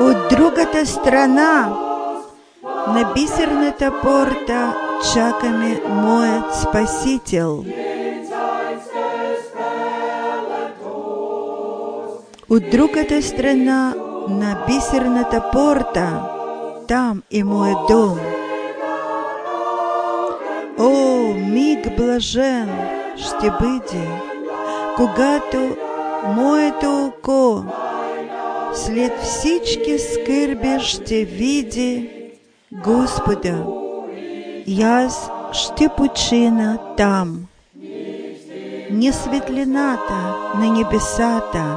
От другата страна на бисерната порта чака ме моят Спасител. От другата страна на бисерната порта, там е моят дом. О, миг блажен ще бъде, когато моето око след всички скърби ще види Господа, и аз ще почина там. Не светлината на небесата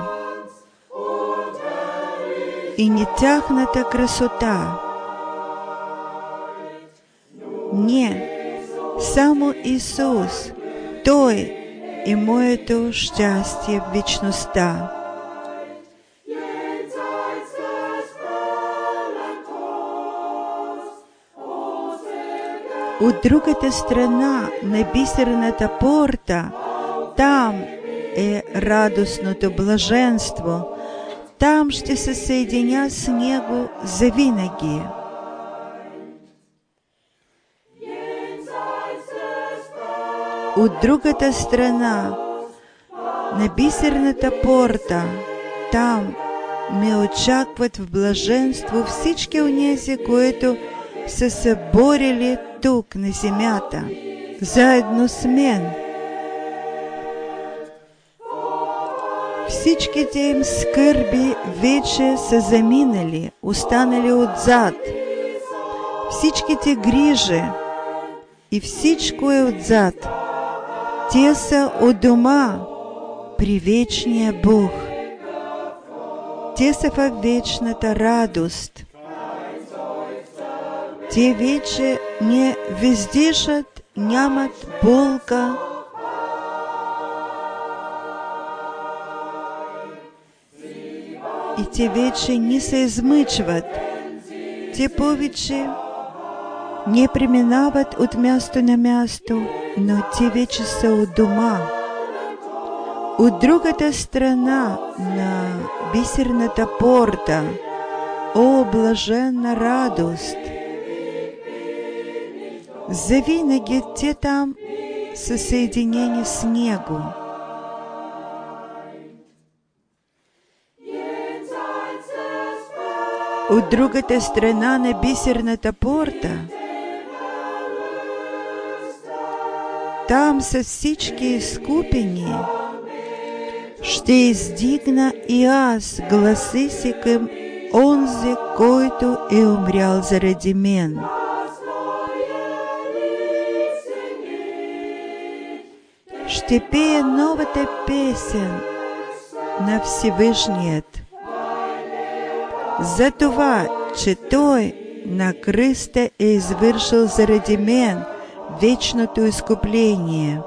и не тяхната красота. Не, само Исус, Той е моето щастие в вечността. От другата страна на бисерната порта, там е радостното блаженство. Там ще се съединя с Него завинаги. От другата страна на бисерната порта, там ме очакват в блаженство всички онези, които са се борили тук на земята, заедно с мен. Всичките им скърби вече са заминали, останали отзад. Всичките грижи и всичко е отзад. Те са у дома при вечния Бог. Те са във вечната радост. Те вече не вездишат, нямат болка. И те вече не се измъчват. Те повече не преминават от място на място, но те вече са у дома. От другата страна на бисерната порта, о, блаженна радост! Завинаги те там са съединени с Него. От другата страна на бисерната порта, там са всички изкупени. Ще издигна и аз гласи си към онзи, който е умрял заради мен. Ще пея новата песен на Всевишният, за това, че Той на кръста е извършил заради мен вечното изкупление.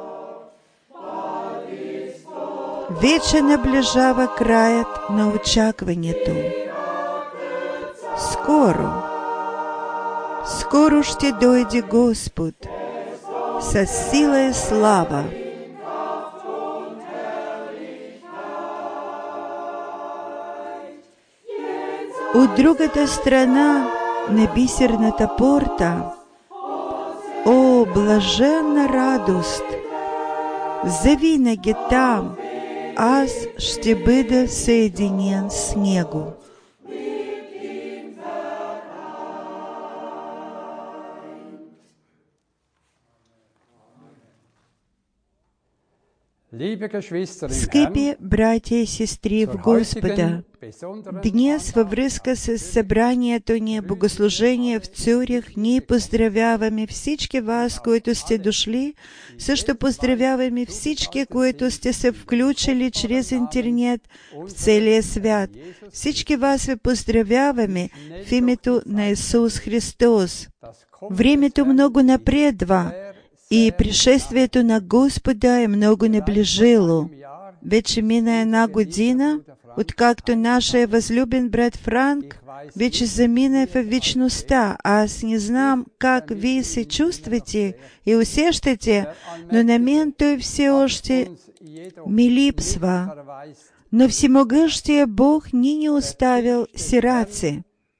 Вече наближава краят на очакването. Скоро ще дойде Господ със сила и слава. От другата страна на бисерната порта, о, блаженна радост! Завинаги там аз ще бъда съединен с Него. Скъпи братя и сестри в Господа, днес във връзка с събранието ни богослужение в Цюрих, ние поздравяваме всички вас, които сте дошли. Също поздравяваме всички, които сте се включили чрез интернет в целия свят. Всички вас ви поздравяваме в името на Исус Христос. Времето много напредва и пришествието на Господа е много наближило. Вече мина една година, откакто нашия възлюбен брат Франк вече замина в вечността. Аз не знам как вие се чувствате и усещате, но на мен той все още ми липсва. Но всемогъщия Бог ни не оставил сираци.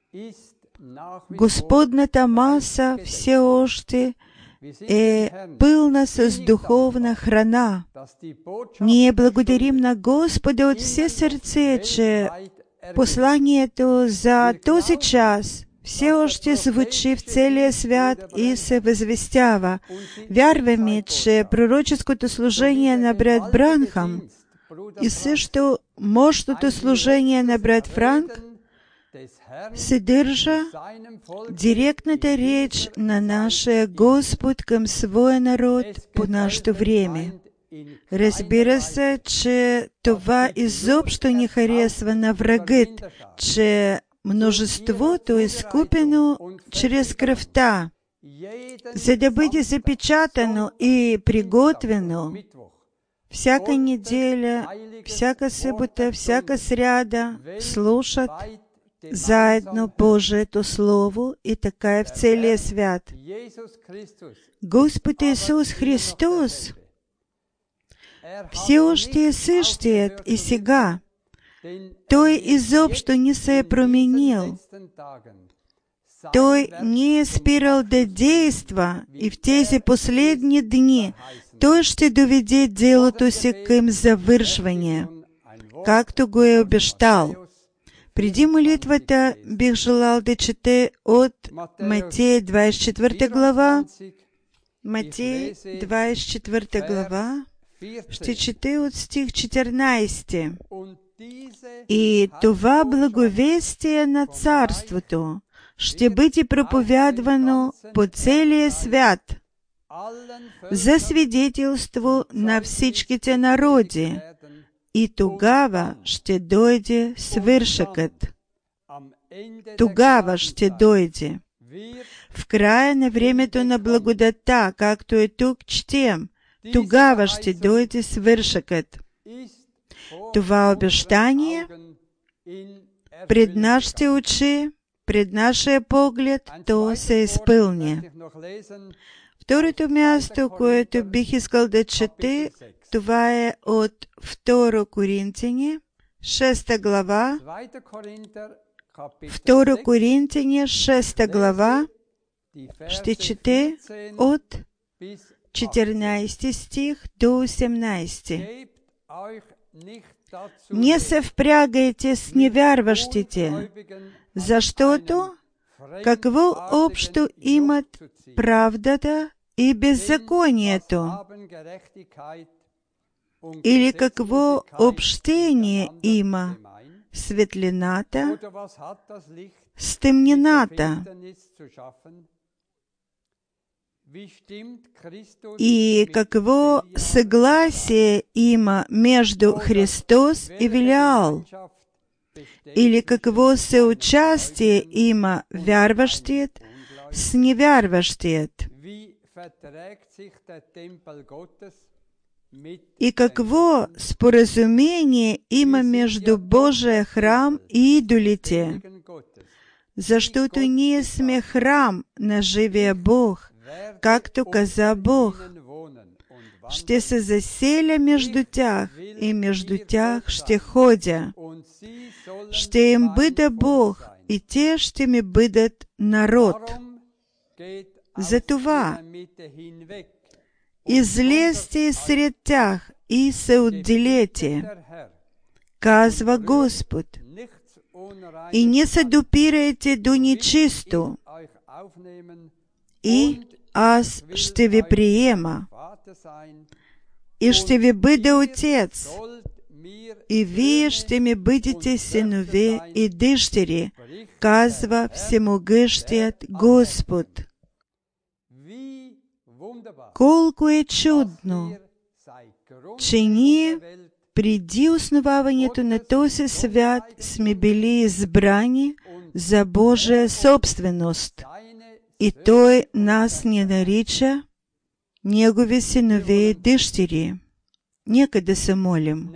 Господната маса все още пълна с духовна храна. Ние благодарим на Господа от все сърце, че посланието за този час все още звучи в целия свят и се възвестява. Вярваме, че пророческото служение на брат Бранхам и също мощното служение на брат Франк съдържа директната реч на нашия Господ към своя народ по нашето време. Разбира се, че това изобщо не харесва на врагът, че множеството е изкупено чрез кръвта, за да бъде запечатано и приготвено всяка неделя, всяка събота, всяка сряда слушат заедно Божието Слово и така е в целия свят. Господ Исус Христос все още е същият и сега. Той изобщо не се е променил. Той не е спирал да действа и в тези последни дни Той ще доведе делото си към завършване, както го е обещал. Преди молитвата бих желал да чете от Матея 24 глава. Матея 24 глава. Ще чете от стих 14. И това благовестие на Царството ще бъде проповядвано по целия свят за свидетелство на всичките народи. И тогава ще дойде свършъкът. Тогава ще дойде. В края на времето на благодата, както е тук четем, тогава ще дойде свършъкът. Това обещание пред нашите очи, пред нашия поглед, то се изпълни. Второто място, което бих искал да чете, това е от 2 Коринтяни, 6 глава. 2 Коринтяни, 6 глава. Ще чете от 14 стих до 18. Не се впрягайте с невярващите, защото какво общо имат правдата и беззаконието? Или какво общение има светлината с тъмнината? И какво съгласие има между Христос и Велиал? Или какво съучастие има вярващият с невярващият? И какво споразумение има между Божия храм и идолите? Защото ние сме храм на живия Бог, както каза Бог. Ще се заселя между тях и между тях ще ходя. Ще им бъда Бог и те ще ми бъдат народ. Затова излезте сред тях и се отделете, казва Господ, и не се допирайте до нечисто, и аз ще ви приема, и ще ви бъда отец, и вие ще ми бъдете синове и дъщери, казва всемогъщият Господ. Колко е чудно, че ние преди основаването на този свят сме били избрани за Божия собственост, и Той нас не нарича Негови синове и дъщери. Нека да се молим.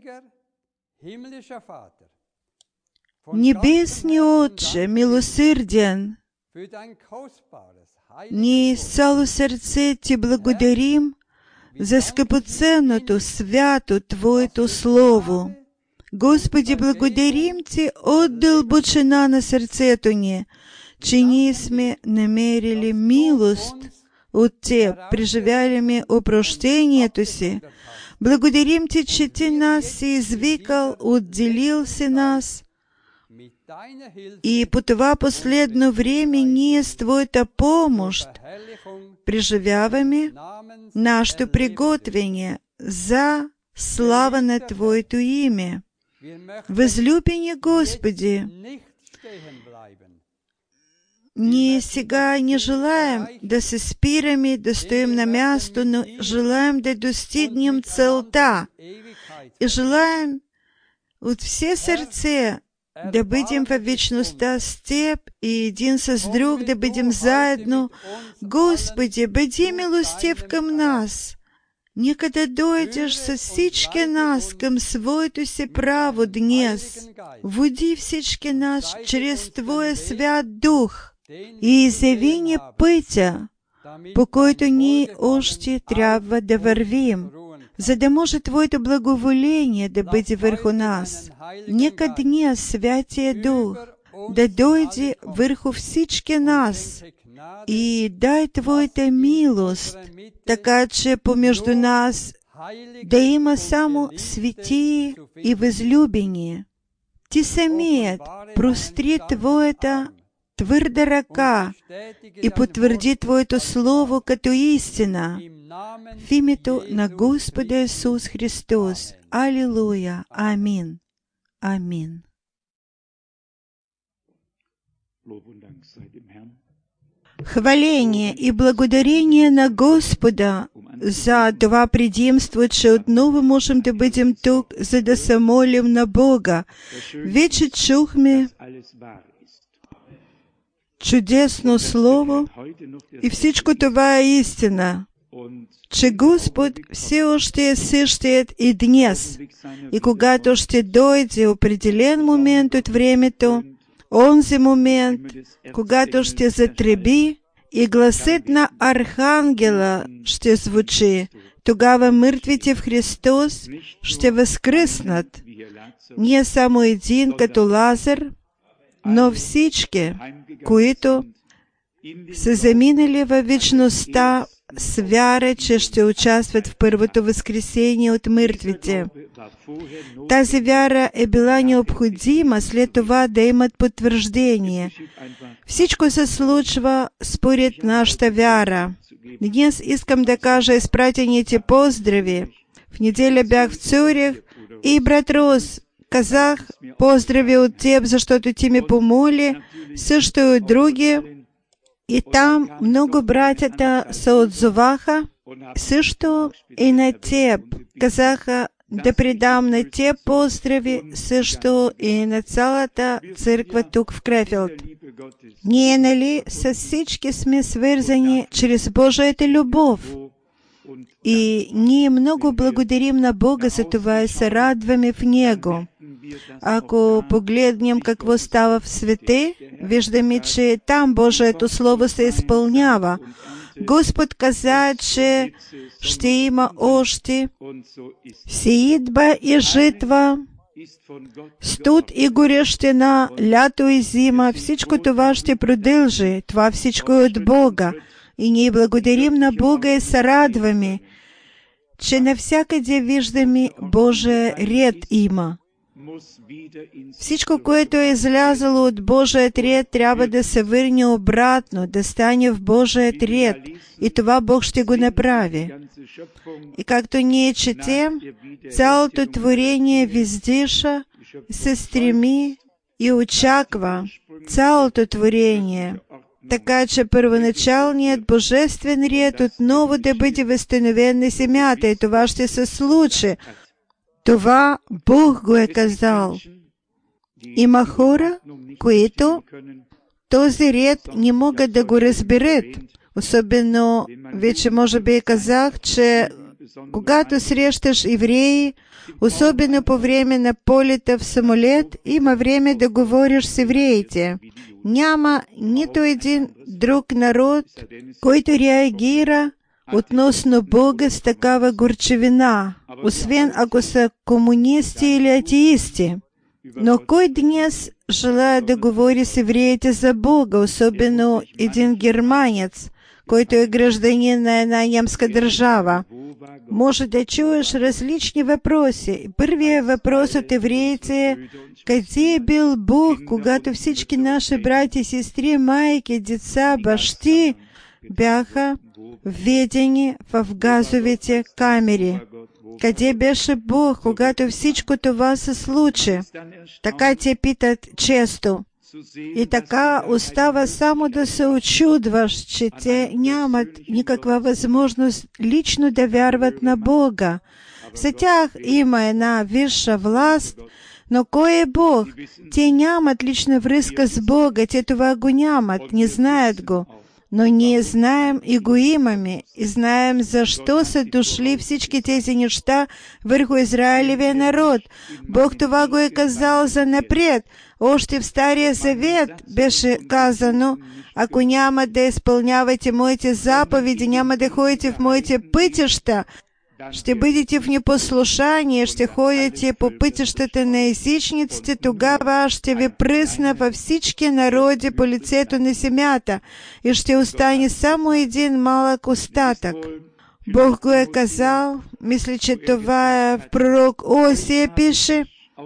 Небесни Отче, милосърден, ние с цяло сърце Ти благодарим за скъпоценното, свято Твоето Слово, Господи, благодарим Те от дълбочина на сърцето ни, че ние сме намерили милост от Теб, преживяли ми опрощението си. Благодарим Ти, че Ти нас си извикал, отделил си нас. И по това последно време ние с Твоята помощ преживяваме нашето приготвение за слава на Твоето име. Възлюбени Господи, ние сега не желаем да се спираме, да стоим на място, но желаем да достигнем целта. И желаем от все сърце да бъдем във вечността с Теб и един с друг, да бъдем заедно. Господи, бъди милостив към нас. Нека да дойдеш с всички нас към своето си право днес. Води всички нас чрез Твоя свят Дух и изяви ни пътя, по който ние още трябва да вървим, за да може Твоето благоволение да бъде върху нас. Нека днес Святия Дух да дойде върху всички нас и дай Твоята милост, така че помежду нас да има само светии и възлюбени. Ти самият простри Твоята твърда ръка и потвърди Твоето Слово като истина. В името на Господа Исус Христос. Алилуя. Амин. Амин. Хваление и благодарение на Господа за това предимство, че отново можем да бъдем тук, за да се молим на Бога. Вече чухме чудесно Слово и всичко това е истина, че Господ все още е същият и днес. И когато ще дойде определен момент от времето, онзи момент, когато ще затреби и гласът на архангела ще звучи, тогава мъртвите в Христос ще възкръснат. Не само един като Лазар, но всички, които са заминали във вечността с вяра, че ще участват в първото възкресение от мъртвите. Тази вяра е била необходима след това да имат потвърждение. Всичко се случва според нашата вяра. Днес искам да кажа изпратените поздрави. В неделя бях в Цюрих и брат Рос казах поздрави от теб, защото ти ми помоли, също и от други. И там много братята се отзоваха, също и на теб. Казаха да предам на теб поздрави, също и на цялата църква тук в Крефелд. Ние, нали, с всички сме свързани чрез Божията любов. И ние много благодарим на Бога за това и се радваме в Него. Ако погледнем какво става в свете, виждаме, че там Божието Слово се изпълнява. Господ каза, че ще има още сеитба и житва, студ и горещина, лято и зима. Всичко това ще продължи. Това всичко е от Бога. И ние благодарим на Бога и се радваме, че навсякъде виждаме Божия ред има. Всичко, което е излязало от Божият ред, трябва да се върне обратно, да стане в Божият ред. И това Бог ще го направи. И както ние четем, цялото творение вездиша, се стреми и очаква цялото творение. Така че първоначалният божествен ред отново да бъде възстановен на земята и това ще се случи. Това Бог го е казал. Има хора, които този ред не могат да го разберат. Особено, вече може би казах, че когато срещаш евреи, особено по време на полета в самолет, има време да говориш с евреите. Няма нито един друг народ, който реагира относно Бога с такава горчевина, освен ако са комунисти или атеисти. Но кой днес желая да говори с евреите за Бога, особено един германец, който е гражданин на една немска държава? Може да чуеш различни въпроси. Първият въпрос от евреите е: къде е бил Бог, когато всички наши братя, сестри, майки, деца, бащи бяха введени в газовите камери? Къде беше Бог, когато всичко това се случи? Така те питат често. И така остава само да се очудваш, че те нямат никаква възможност лично да вярват на Бога. За тях има една висша власт, но кой е Бог? Те нямат лична връзка с Бога, те това го нямат, не знаят го. Но ние знаем и го имаме, и знаем защо са дошли всички тези неща върху Израилевия народ. Бог това го е казал за напред. Още в Стария Завет беше казано: ако няма да изпълнявате моите заповеди, няма да ходите в моите пътища, ще бъдете в непослушание, ще ходите по пътищата на езичниците, тогава аз ще ви пръсна във всички народи по лицето на земята и ще остане само един малък остатък. Бог го е казал, мисля, че това е в пророк Осия пише,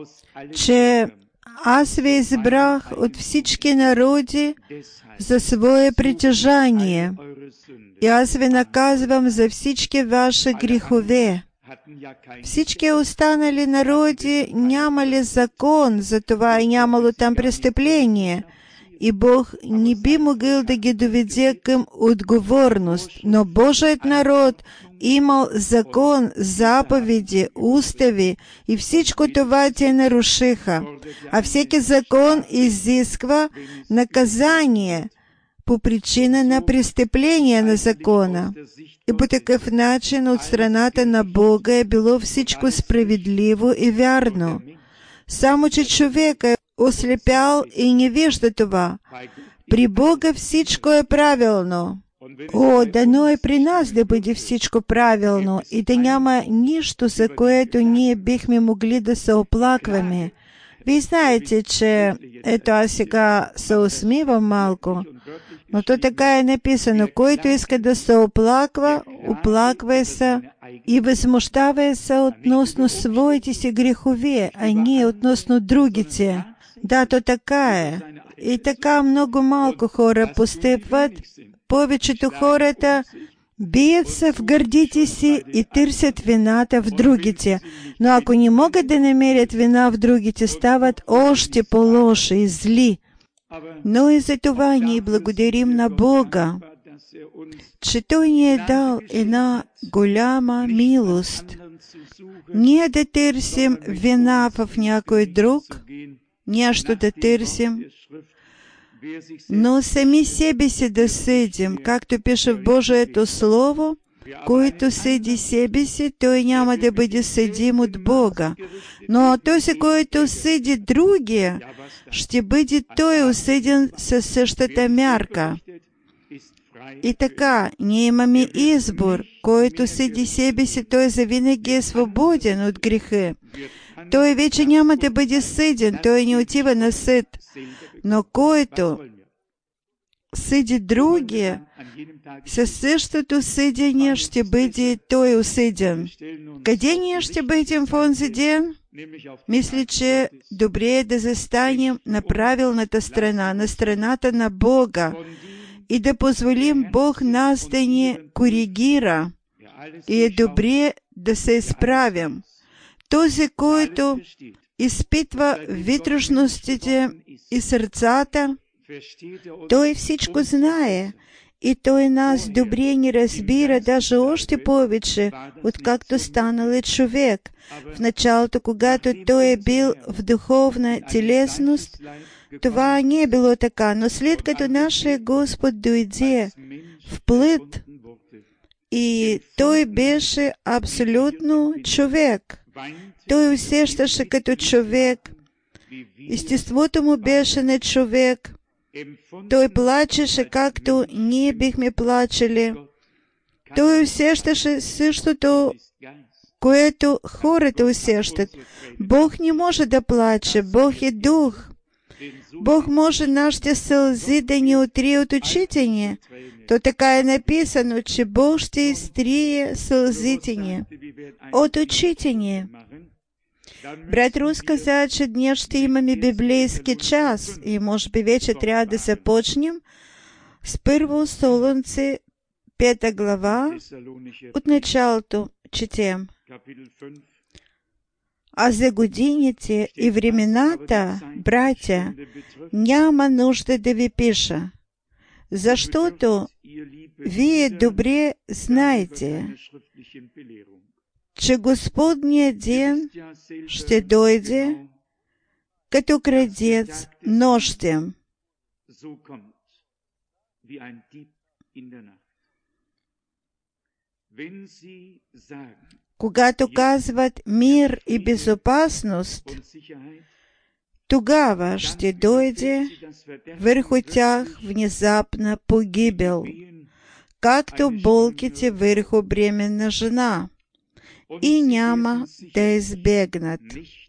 че аз ви избрах от всички народи за свое притежание. И аз ви наказвам за всички ваши грехове. Всички останали народи нямали закон, затова и нямало там престъпление. И Бог не би могъл да ги доведе към отговорност. Но Божият народ имал закон, заповеди, устави и всичко това те нарушиха. А всеки закон изисква наказание по причина на престъпление на закона. И по такъв начин от страната на Бога е било всичко справедливо и вярно. Само че човек е ослепял и не вижда това. При Бога всичко е правилно. О, дано е при нас да бъде всичко правилно и да няма нищо, за което ние бихме могли да се оплакваме. Вие знаете, че ето аз сега се усмивам малко, но то така е написано: който иска да се оплаква, оплаква се и възмущава се относно своите си грехове, а не относно другите. Да, то така е. И така много малко хора постъпват. Повечето хората бият се в гърдите си и търсят вината в другите. Но ако не могат да намерят вина в другите, стават още по-лоши и зли. Но и за това ние благодарим на Бога, че Той ни е дал една голяма милост. Ние да търсим вина в някой друг, нещо да търсим, но сами себе си да съдим, както пише в Божието Слово: който съди себе си, той няма да бъде съдим от Бога. Но този, който съди другия, ще бъде той осъден със същата мярка. И така, ние имаме избор. Който съди себе си, той завинаги е свободен от греха. Той вече няма да бъде съден, той не отива на съд. Но който съди другия, със същото съдение ще бъде той осъден. Къде ние ще бъдем в онзи ден? Мисля, че добре е да застанем на правилната страна, на страната на Бога и да позволим Бог нас да ни коригира. И е добре да се изправим. Този, който изпитва вътрешностите и сърцата, той всичко знае и той нас добре ни разбира, даже още повече, откакто станал човек. В началото, когато той е бил в духовна телесност, това не е било така, но след като нашия Господ дойде в плът и той беше абсолютно човек, той усещаше като човек, естеството му беше на човек, той плачеше както ние бихме плачели, той усещаше същото, което хората усещат. Бог не може да плаче, Бог е дух. Бог може нашите сълзи да ни отрие от очите ни. То така е написано, че Бог ще изтрие сълзите ни от очите ни. Брат Рус каза, че днес ще имаме библейски час и може би вече трябва да започнем с Първо Солунци, 5 глава, от началото четем. А за годините и времената, братя, няма нужда да ви пиша, защото вие добре знаете, че Господният ден ще дойде като крадец нощем. Когато казват мир и безопасност, тогава ще дойде върху тях внезапна погибел, както болките върху бременна жена, и няма да избегнат.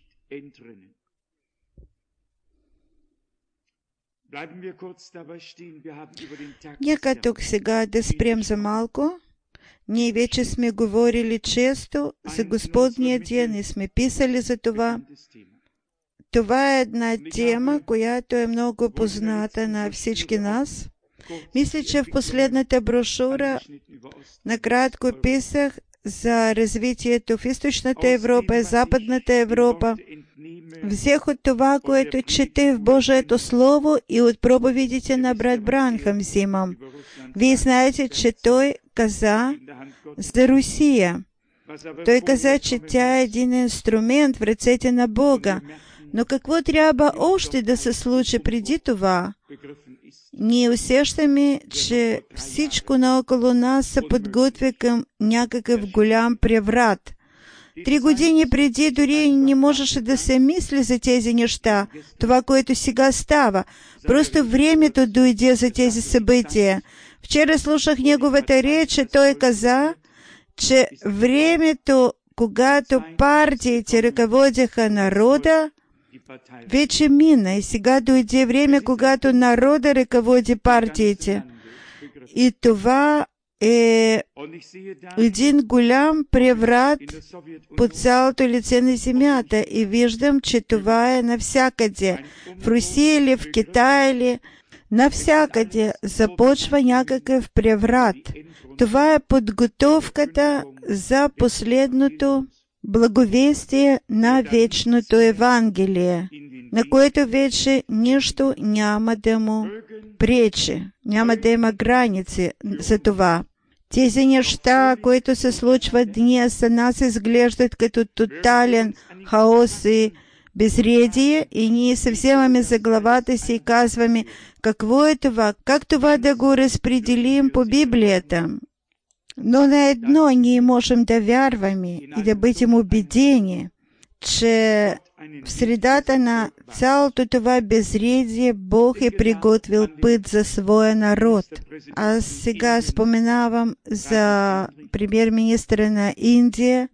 Нека тук сега да спрем за малко. Ние вече сме говорили често за Господния ден и сме писали за това. Това е една тема, която е много позната на всички нас. Мисля, че в последната брошура накратко писах за развитието в Източната Европа и Западната Европа. Взех от това, което чете в Божието Слово и от проповедите на брат Бранхам взимам. Вие знаете, че той каза за Русия. Той каза, че тя е един инструмент в ръцете на Бога. Но какво трябва още да се случи преди това? Ние усещаме, че всичко наоколо нас се подготвя към някакъв голям преврат. 3 години преди дори не можеше да се мисли за тези неща, това, което сега става. Просто времето дойде за тези събития. Вчера слушах неговата реч, той каза, че времето, когато партиите ръководяха народа, вече мина и сега дойде време, когато народа ръководи партиите. И това е един голям преврат по цялото лице на земята. И виждам, че това е навсякъде. В Русия или в Китай или навсякъде започва някакъв преврат. Това е подготовката за последното благовестие на вечното Евангелие, на което вече нищо няма да му пречи, няма да има граници за това. Тези неща, които се случват днес, за нас изглеждат като тотален хаос и безредие, и ние се вземаме за главата си и казваме, какво е това, как това да го разпределим по Библията. Но на едно ние можем да вярваме и да бъдем убедени, че в средата на цялото това безредие Бог е приготвил път за своя народ. Аз сега споменавам за премиер-министра на Индия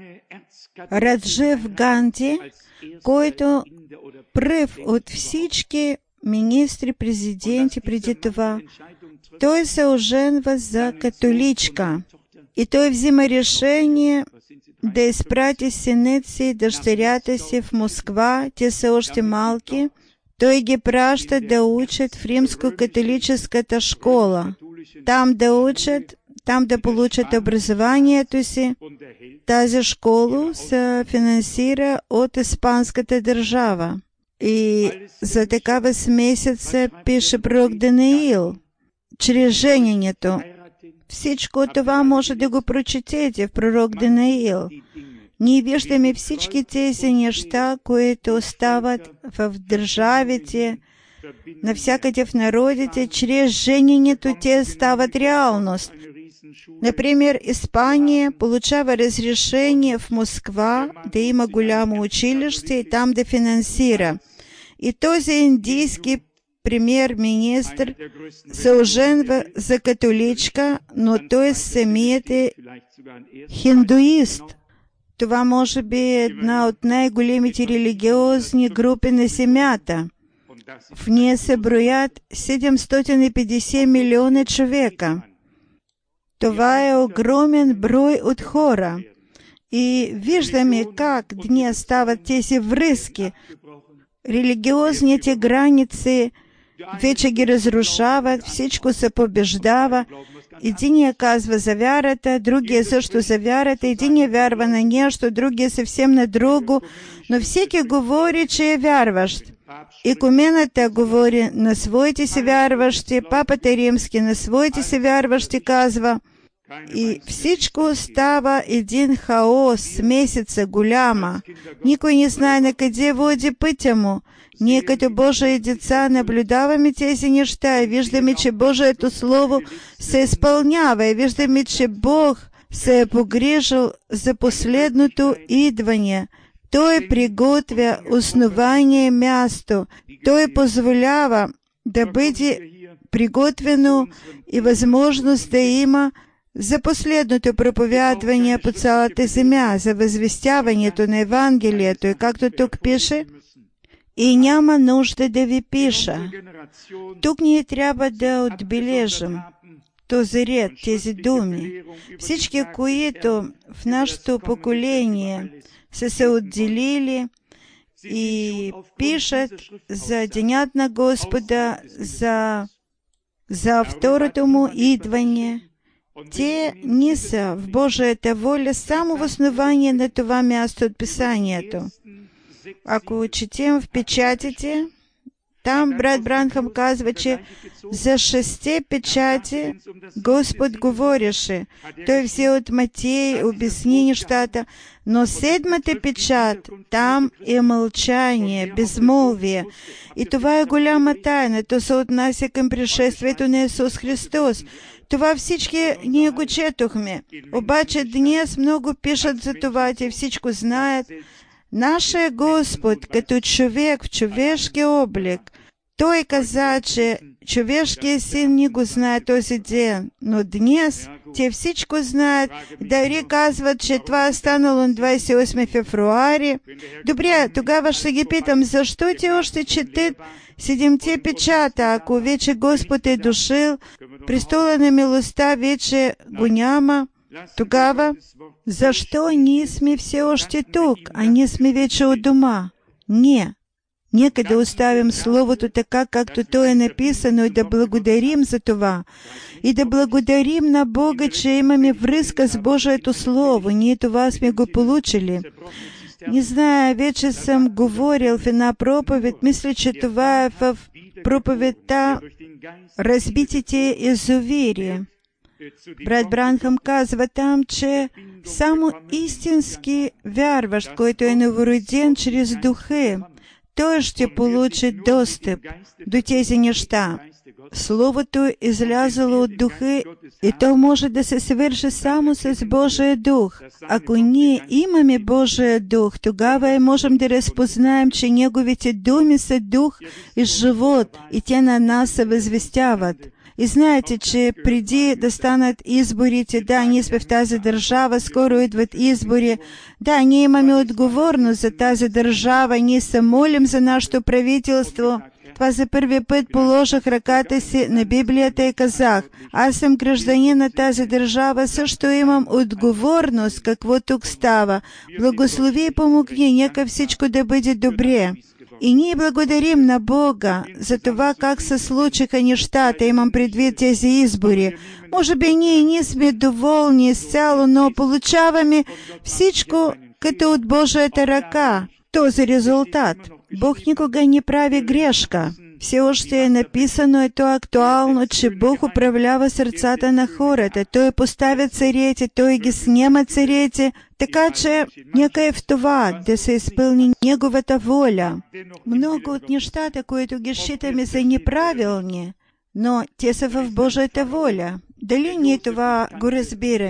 Раджив Ганди, който пръв от всички министри, президенти преди това, той се оженва за католичка и той взима решение да изпрати синът си и дъщерята си в Москва, те са още малки. Той ги праща да учат в римско-католическата школа. Там да учат, там да получат образованието си. Тази школа се финансира от испанската държава. И за такава смесица пише пророк Даниил, чрез жененето. Всичко това може да го прочетете в пророк Даниил. Ние виждаме всички тези неща, които стават в държавите, навсякъде в народите, чрез жененето те стават реалност. Например, Испания получава разрешение в Москва да има голямо училище и там да финансира. И този индийски прем'єр-міністр се оженва за католичка, но той самият е хиндуист. Това може би е една от най-големите религиозни групи на земята. В нея се броят 750 милиона човека. Това е огромен брой от хора. И виждаме как днес стават тези връзки. Религиозните граници вече ги разрушават, всичко се побеждава. Единия казва за вярата, другия също за вярата, единия вярва на нещо, другия съвсем на друго, но всеки говори, че е вярващ. Икумената говори на своите си вярващи, Папата Римски на своите си вярващи казва, и всичко става един хаос, смесица голяма. Никой не знае на къде води пътя му. Ние като Божии деца наблюдаваме тези неща и виждаме, че Божието Слово се изпълнява и виждаме, че Бог се е погрижил за последното идване. Той приготвя основание място. Той позволява да бъде приготвено и възможност да има за последното проповядване по цялата земя, за възвестяването на Евангелието. И както тук пише, и няма нужда да ви пиша. Тук ние трябва да отбележим този ред, тези думи. Всички, които в нашето поколение са се отделили и пишат за Денят на Господа, за второто му идване, те не са в Божията воля само в основание на това място от Писанието. Ако четем в печатите, там брат Бранхам казва, че за 6 печати Господ говореше. Той взе от Матей, обясни нещата, но 7-та печат, там е мълчание, безмолвие. И това е голяма тайна. То се отнася към пришествието на Исус Христос. Това всички ние го четохме. Обаче днес много пишат за това, те всичко знаят. Нашия Господ, като човек в човешки облик, Той каза, че човешкият син не го знае този ден, но днес те всичко знаят, дори казват, че това е станало на 28 февруари. Добре, тогава ще ги питам, защо те още четат 7-те печата, ако вече Господ е дошъл, престола на милостта вече го няма? Тогава, защо ние сме все още тук, а ние сме вече у дома? Не. Нека да оставим Словото така, както то е написано, и да благодарим за това. И да благодарим на Бога, че имаме връзка с Божието Слово. Ние това сме го получили. Не знаю, вече съм говорил в една проповед, мисля, че това е в проповедта разбитите язовири. Брат Бранхам казва там, че само истински вярващ, който е новороден чрез духи, той ще получи достъп до тези неща. Словото е излязало от духи и то може да се свърши само с Божия дух. Ако ние имаме Божия дух, тогава можем да разпознаем, че Неговите думи са дух и живот и те на нас се възвестяват. И знаете, че преди да станат изборите, да, ние сме в тази държава, скоро идват избори, да, ние имаме отговорност за тази държава, ние се молим за нашето правителство. Това за първи път положих ръката си на Библията и казах, аз съм гражданин на тази държава, също имам отговорност, какво тук става. Благослови и помогни, нека всичко да бъде добре. И ние благодарим на Бога за това, как се случиха нещата, имам предвид тези избори. Може би ние не сме доволни изцяло, но получаваме всичко като от Божията ръка. Този резултат. Бог никога не прави грешка. Все още е написано и то актуално, че Бог управлява сърцата на хората. Той поставя царете, Той ги снема царете, така че нека е в това да се изпълни Неговата воля. Много от нещата, които ги считаме за неправилни, но те са в Божията воля. Дали ние това го разбираме?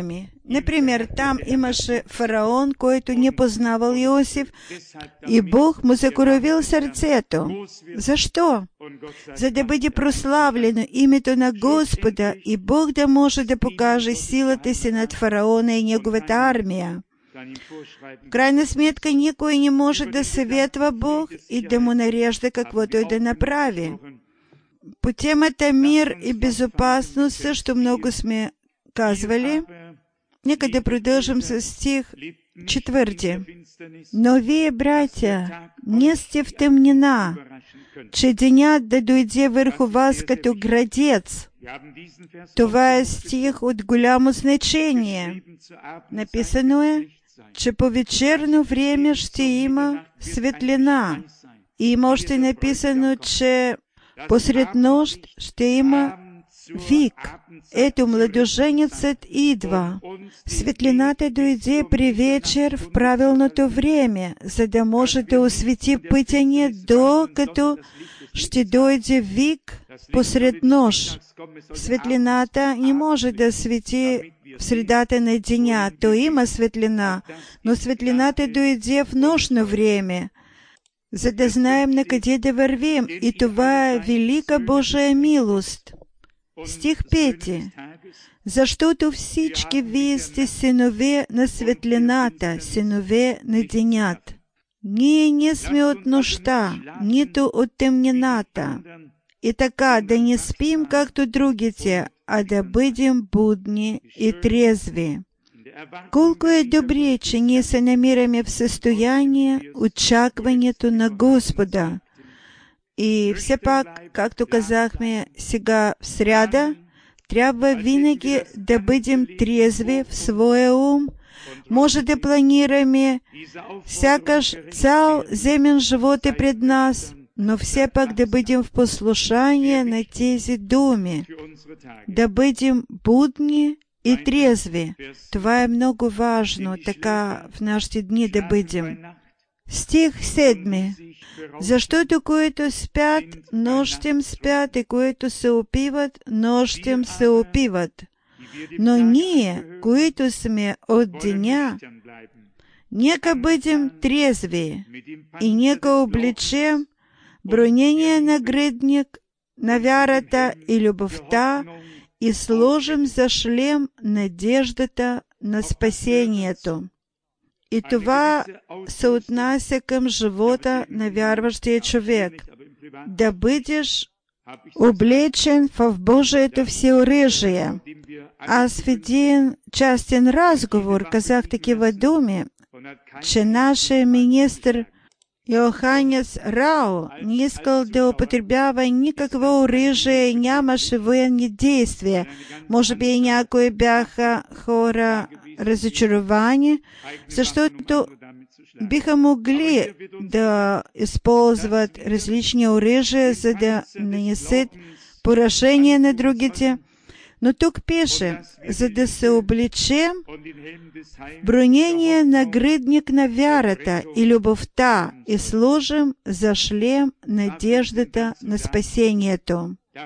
Например, там имаше фараон, който не познавал Йосиф, и Бог му закоровил сърцето. Защо? За да бъде прославлено името на Господа, и Бог да може да покаже силата си над фараона и неговата армия. В крайна сметка, никой не може да съветва Бог и да му нарежда каквото и да направи. По темата мир и безопасност също много сме казвали. Нека да продължим с стих 4. Но вие, братя, не сте в тъмнина, че денят да дойде върху вас като градец. Това е стих от голямо значение. Написано е, че по вечерно време ще има светлина. И има още написано, че посред нощ ще има вик. Ето, младоженецът идва. Светлината дойде при вечер в правилното време, за да може да освети пътя ни, докато ще дойде вик посред нощ. Светлината не може да свети в средата на деня. То има светлина, но светлината дойде в нощно време, за да знаем на къде да вървим. И това е велика Божия милост. Стих 5. Защото всички вие сте синове на светлината, синове на денят. Ние не сме от нощта, нито от тъмнината. И така, да не спим, както другите, а да бъдем будни и трезви. Колко е добре, че ние се намираме в състояние очакването на Господа. И все пак, както казахме сега в сряда, трябва винаги да бъдем трезви в своя ум. Може да планираме, сякаш цял земен живот е пред нас, но все пак да бъдем в послушание на тези думи, да бъдем будни и трезви. Това е много важно, така в нашите дни да бъдем. Стих 7. Защото които спят, нощем спят, и които се опиват, нощем се опиват. Но ние, които сме от деня, нека бъдем трезви и нека облечем бронение на гръдник на вярата и любовта и сложим за шлем надеждата на спасението. И това се отнася към живота на вярващия човек. Да бъдеш облечен в Божието всеоръжие. Аз в един частен разговор казах такива думи, че нашия министр Йоханес Рао не искал да употребява никакво оръжие и нямаше военни действия. Може би и някои бяха хора разочаровани, защото биха могли да използват различни оръжия, за да нанесат поражение на другите. Но тук пише, за да се облечем в бронение на гръдник на вярата и любовта и сложим за шлем надеждата на спасението.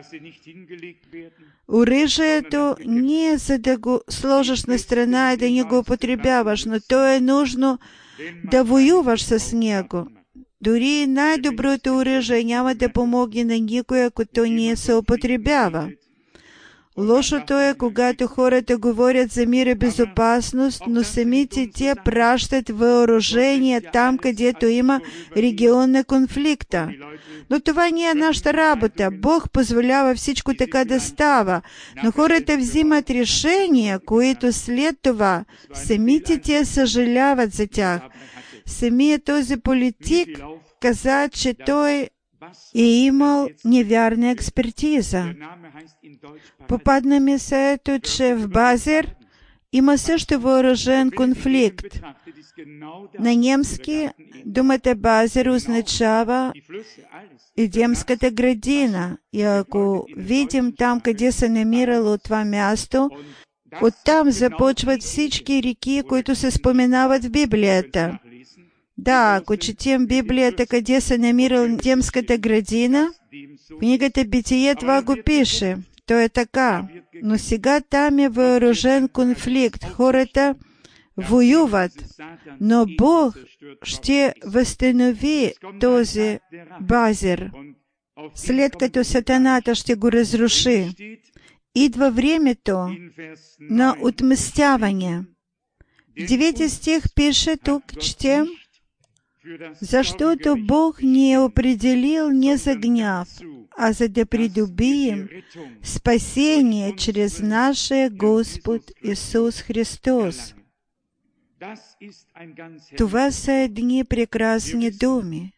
Оръжието не е за да го сложиш на страна и да не го употребяваш, но то е нужно да воюваш с него. Дори най-доброто оръжие няма да помогне на никой, ако то не се употребява. Лошото е, когато хората говорят за мир и безопасност, но самите те пращат въоръжение там, където има регион на конфликта. Но това не е нашата работа. Бог позволява всичко така да става, но хората взимат решения, които след това самите те съжаляват за тях. Самият този политик каза, че той е имал невярна експертиза. Попадна ми се ето, че в Базер има също въоръжен конфликт. На немски думата Базер означава Едемската градина. И ако видим там, къде се намирало това място, оттам започват всички реки, които се споменават в Библията. Да, ако четем Библията, къде се намирала Едемската градина, в книгата Битие това го пише. то е така. Но сега там е въоръжен конфликт. Хората воюват, но Бог ще възстанови този базир, след като Сатаната ще го разруши. Идва времето на отмъстяване. 9 стих пише, тук четем: «Защото Бог ни е определил не за гняв, а за да придобием спасение чрез нашия Господ Исус Христос». Това са едни прекрасни думи.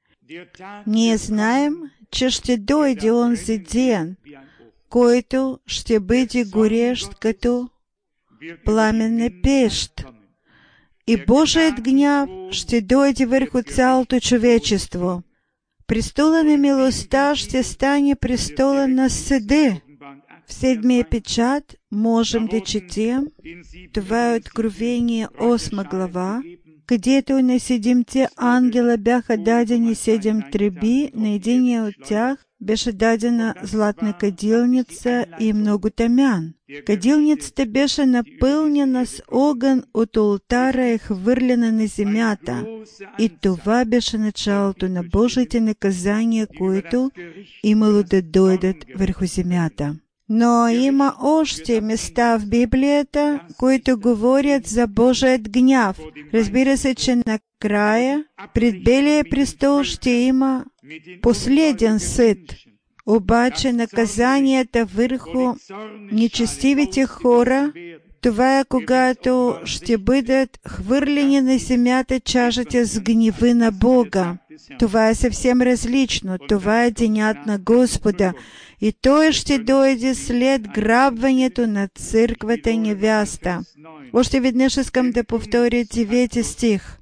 Ние знаем, че ще дойде онзи ден, който ще бъде горещ като пламенна пещ. И Божият гняв ще дойде върху цялото човечество. Престола на милостта ще стане престола на съда. В 7 печат можем да четем, това е Откровение 8 глава, където на 7 ангела бяха дадени 7 тръби, на единия от тях беше дадена златна кадилница и много тамян. Кадилницата беше напълнена с огън от олтара и хвърлена на земята. И това беше началото на Божите наказания, които имало да дойдат върху земята. Но има още места в Библията, които говорят за Божият гняв. Разбира се, че накрая пред Белия престол ще има последен съд. Обаче наказанията върху нечестивите хора, това е когато ще бъдат хвърлени на земята чашите с гнева на Бога. Това е съвсем различно. Това е денят на Господа. И Той ще дойде след грабването на църквата невяста. Още веднъж искам да повторя 9 стих.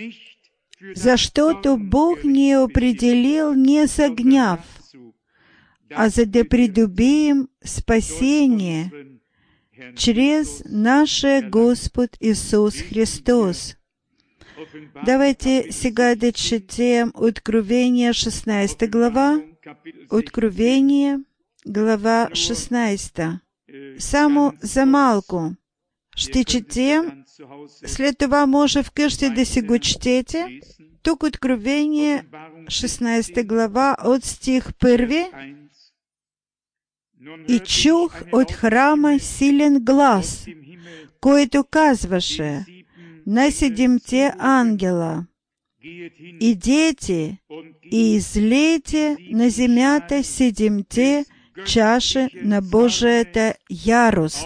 Защото Бог ни е определил не за гняв, а за да придобием спасение чрез нашия Господ Исус Христос. Давайте сега да четем Откровение 16 глава. Откровение, глава 16. Само за малко ще четем, след това може вкъщи да си го четете. Тук Откровение 16 глава от стих 1. И чух от храма силен глас, който казваше на 7 ангела: идете и излейте на земята 7 чаши на Божията ярост.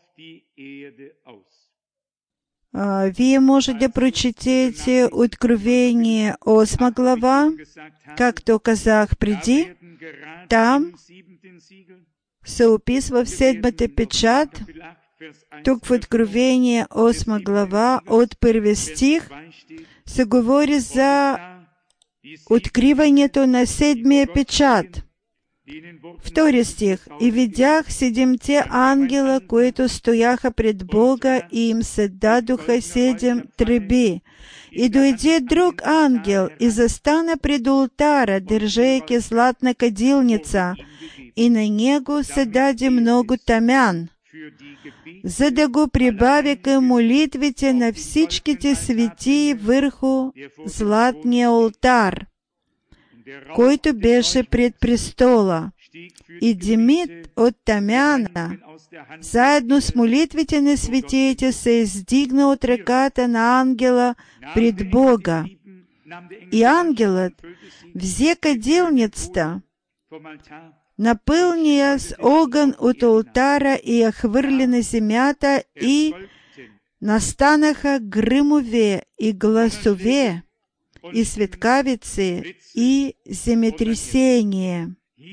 Вие може да прочетете Откровение 8 глава, както казах преди. Там се описва в 7 печат. Тук в Откровение 8 глава от 1 стих се говори за откриването на 7 печат. 2 стих. И видях 7 ангела, които стояха пред Бога, и им се дадоха 7 тръби. И дойде друг ангел и застана пред олтара, държейки златна кадилница, и на него се даде много тамян, за да го прибави към молитвите на всичките светии върху златния олтар, който беше пред престола. И димит от тамяна, заедно с молитвите на светиите, се издигна от ръката на ангела пред Бога. И ангелът взе кадилницата, напълни я с огън от олтара и я хвърли на земята, и настанаха гръмове и гласове, и светкавици, и земетресение.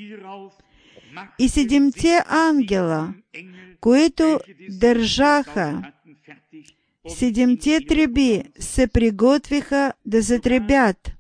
И 7 ангела, които държаха 7 тръби, се приготвиха да затръбят.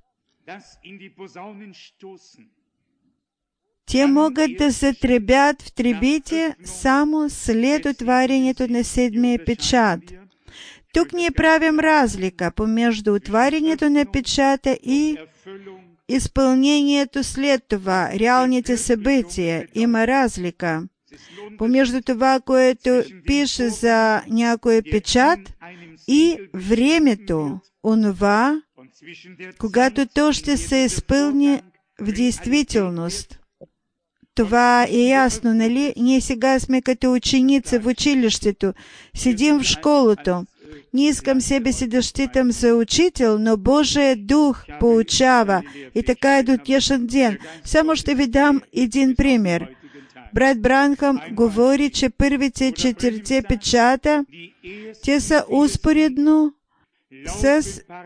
Те могат да затръбят в тръбите само след отварянето на 7 печат. Тук ние правим разлика помежду отварянето на печата и изпълнението след това, реалните събития. Има разлика. помежду това, което пише за някой печат, и времето, онова, когато то ще се изпълни в действителност. Това е ясно, нали? Ние сега сме като ученици в училището, седим в школото. Не искам себе си да считам за учител, но Божия дух поучава. И така е до днешен ден. Само ще ви дам един пример. Брат Бранхам говори, че първите 4 печата, те са успоредно с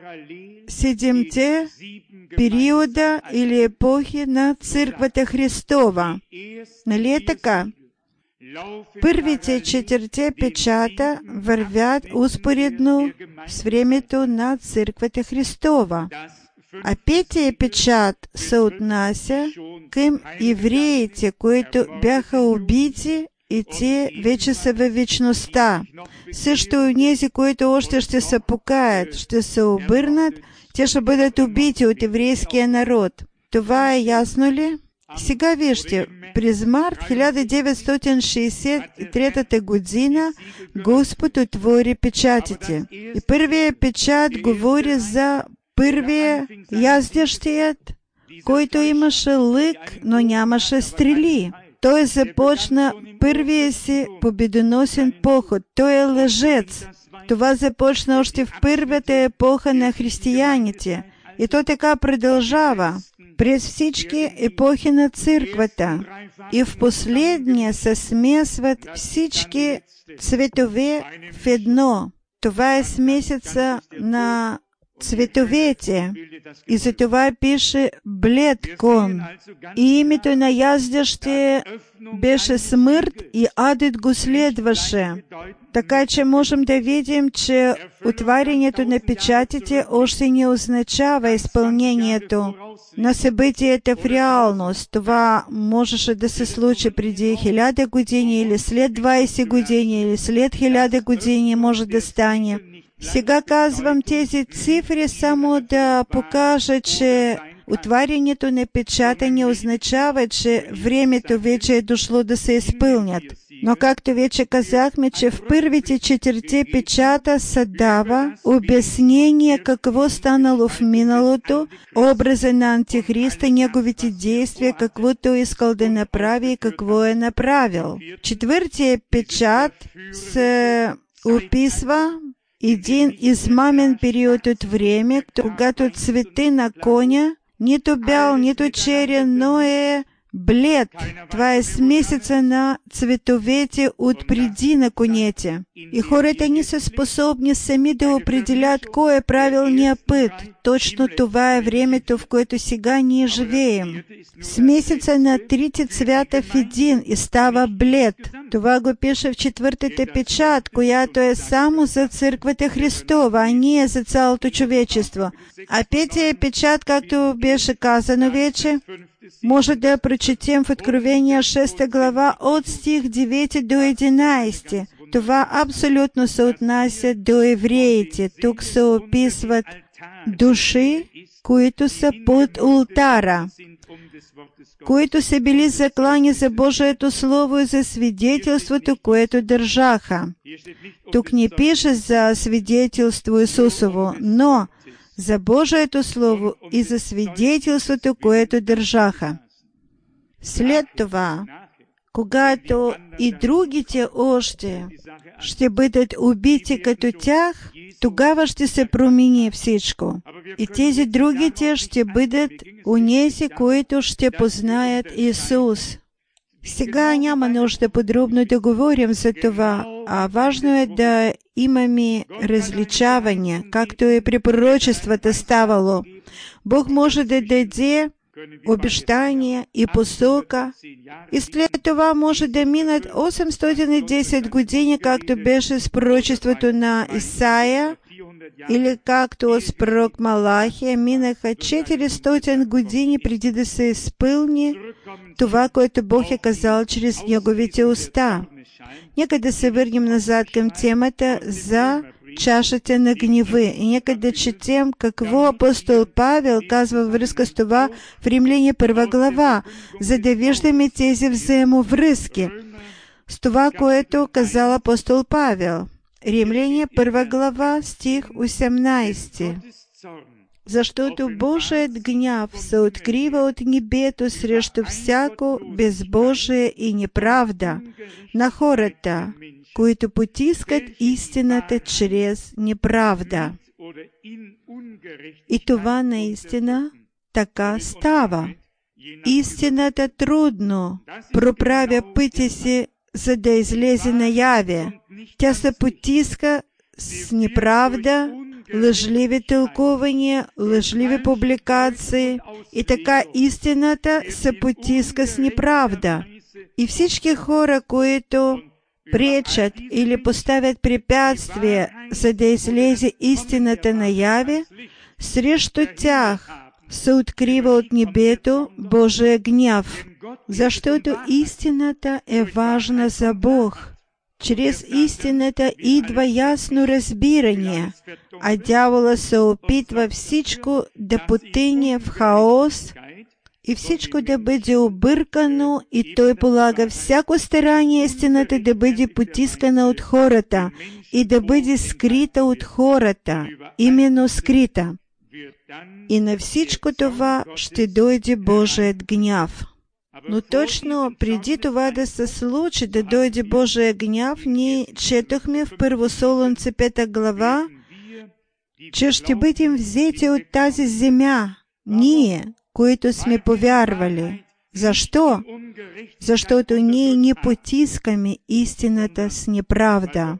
7 периода или епохи на Църквата Христова. Нали е така? Първите 4 печата вървят успоредно с времето на Църквата Христова. А 5-тия печат се отнася към евреите, които бяха убити, и те вече са във вечността. Също и онези, които още ще се покаят, ще се обърнат, те ще бъдат убити от еврейския народ. Това е ясно ли? Сега вижте, през март 1963 година Господ отвори печатите. И първият печат говори за първия яздещият, който имаше лък, но нямаше стрели. Той започна първия си победоносен поход. Той е лъжец. Това започна още в първата епоха на християните. И то така продължава през всички епохи на църквата. И в последния се смесват всички цветове в едно. Това е смесица на цветовете. И за това пише блед кон. И името на яздещия беше смърт, и адът го следваше. Така че можем да видим, че отварянето на печатите още не означава изпълнението на събитията в реалност. Това можеше да се случи преди 1000 години, или след 20 години, или след 1000 години може да стане. Сега казвам тези цифри само да покажа, че отварянето на печата не означава, че времето вече е дошло да се изпълнят. Но както вече казахме, че в първите 4 печата се дава обяснение какво станало в миналото, образа на Антихриста, неговите действия, какво той искал да направи и какво е направил. 4-тия печат се описва един измамен период от време, когато цвети на коня, нито бял, нито черен, но е блед. Това е смесица на цветовете от преди на конете. И хората не са способни сами да определят кой е правилният път. Точно това е времето, в което сега ние живеем. Смесица на 3 цвята в един и става блед. Това го пише в 4-та печат, която е само за Църквата Христова, а не е за цялото човечество. А 5-тия печат, както беше казано вече, може да прочетем в Откровение 6 глава от стих 9 до 11. Това абсолютно се отнася до евреите. Тук се описват души, които са под ултара, които са били заклани за Божието Слово и за свидетелството, което държаха. Тук не пише за свидетелство Исусово, но за Божието Слово и за свидетелството, което държаха. След това, когато и другите още ще бъдат убити като тях, тогава ще се промени всичко. И тези другите ще бъдат онези, които ще познаят Исус. Сега няма нужда подробно да говорим за това, а важно е да имаме различаване, както и при пророчествата ставало. Бог може да даде обещание и посока, и след това може да минат 810 години, както беше с пророчеството на Исаия, или както с пророк Малахия, минаха 400 години преди да се изпълни това, което Бог е казал чрез неговите уста. Нека да се върнем назад към темата за чашата на гнева. И нека да четем какво апостол Павел казва във връзка с това в Римляни 1 глава, за да виждаме тези взаимовръзки. с това, което казал апостол Павел. Римляне, 1 глава, стих 18. Защото Божият гняв се открива от небето срещу всяко безбожие и неправда на хората, които потискат истината чрез неправда. И това наистина така става. Истината трудно проправя пътя си, за да излезе наяве. Тя се потиска с неправда, лъжливи тълкувания, лъжливи публикации, и така истината се потиска с неправда. И всички хора, които пречат или поставят препятствия, за да излезе истината наяве, срещу тях се открива от небето Божия гняв, защото истината е важна за Бог. Чрез истината идва ясно разбиране, а дявола се опитва всичко да потъне в хаос и всичко да бъде объркано, и той полага всяко старание истината да бъде потискана от хората и да бъде скрита от хората, именно скрита. И на всичко това ще дойде Божият гняв. Но точно преди това да се случи, да дойде Божия гняв, ние четохме в 1 Солунци 5 глава, че ще бъдем взети от тази земя, ние, които сме повярвали. Защо? Защото ние не потискаме истината с неправда.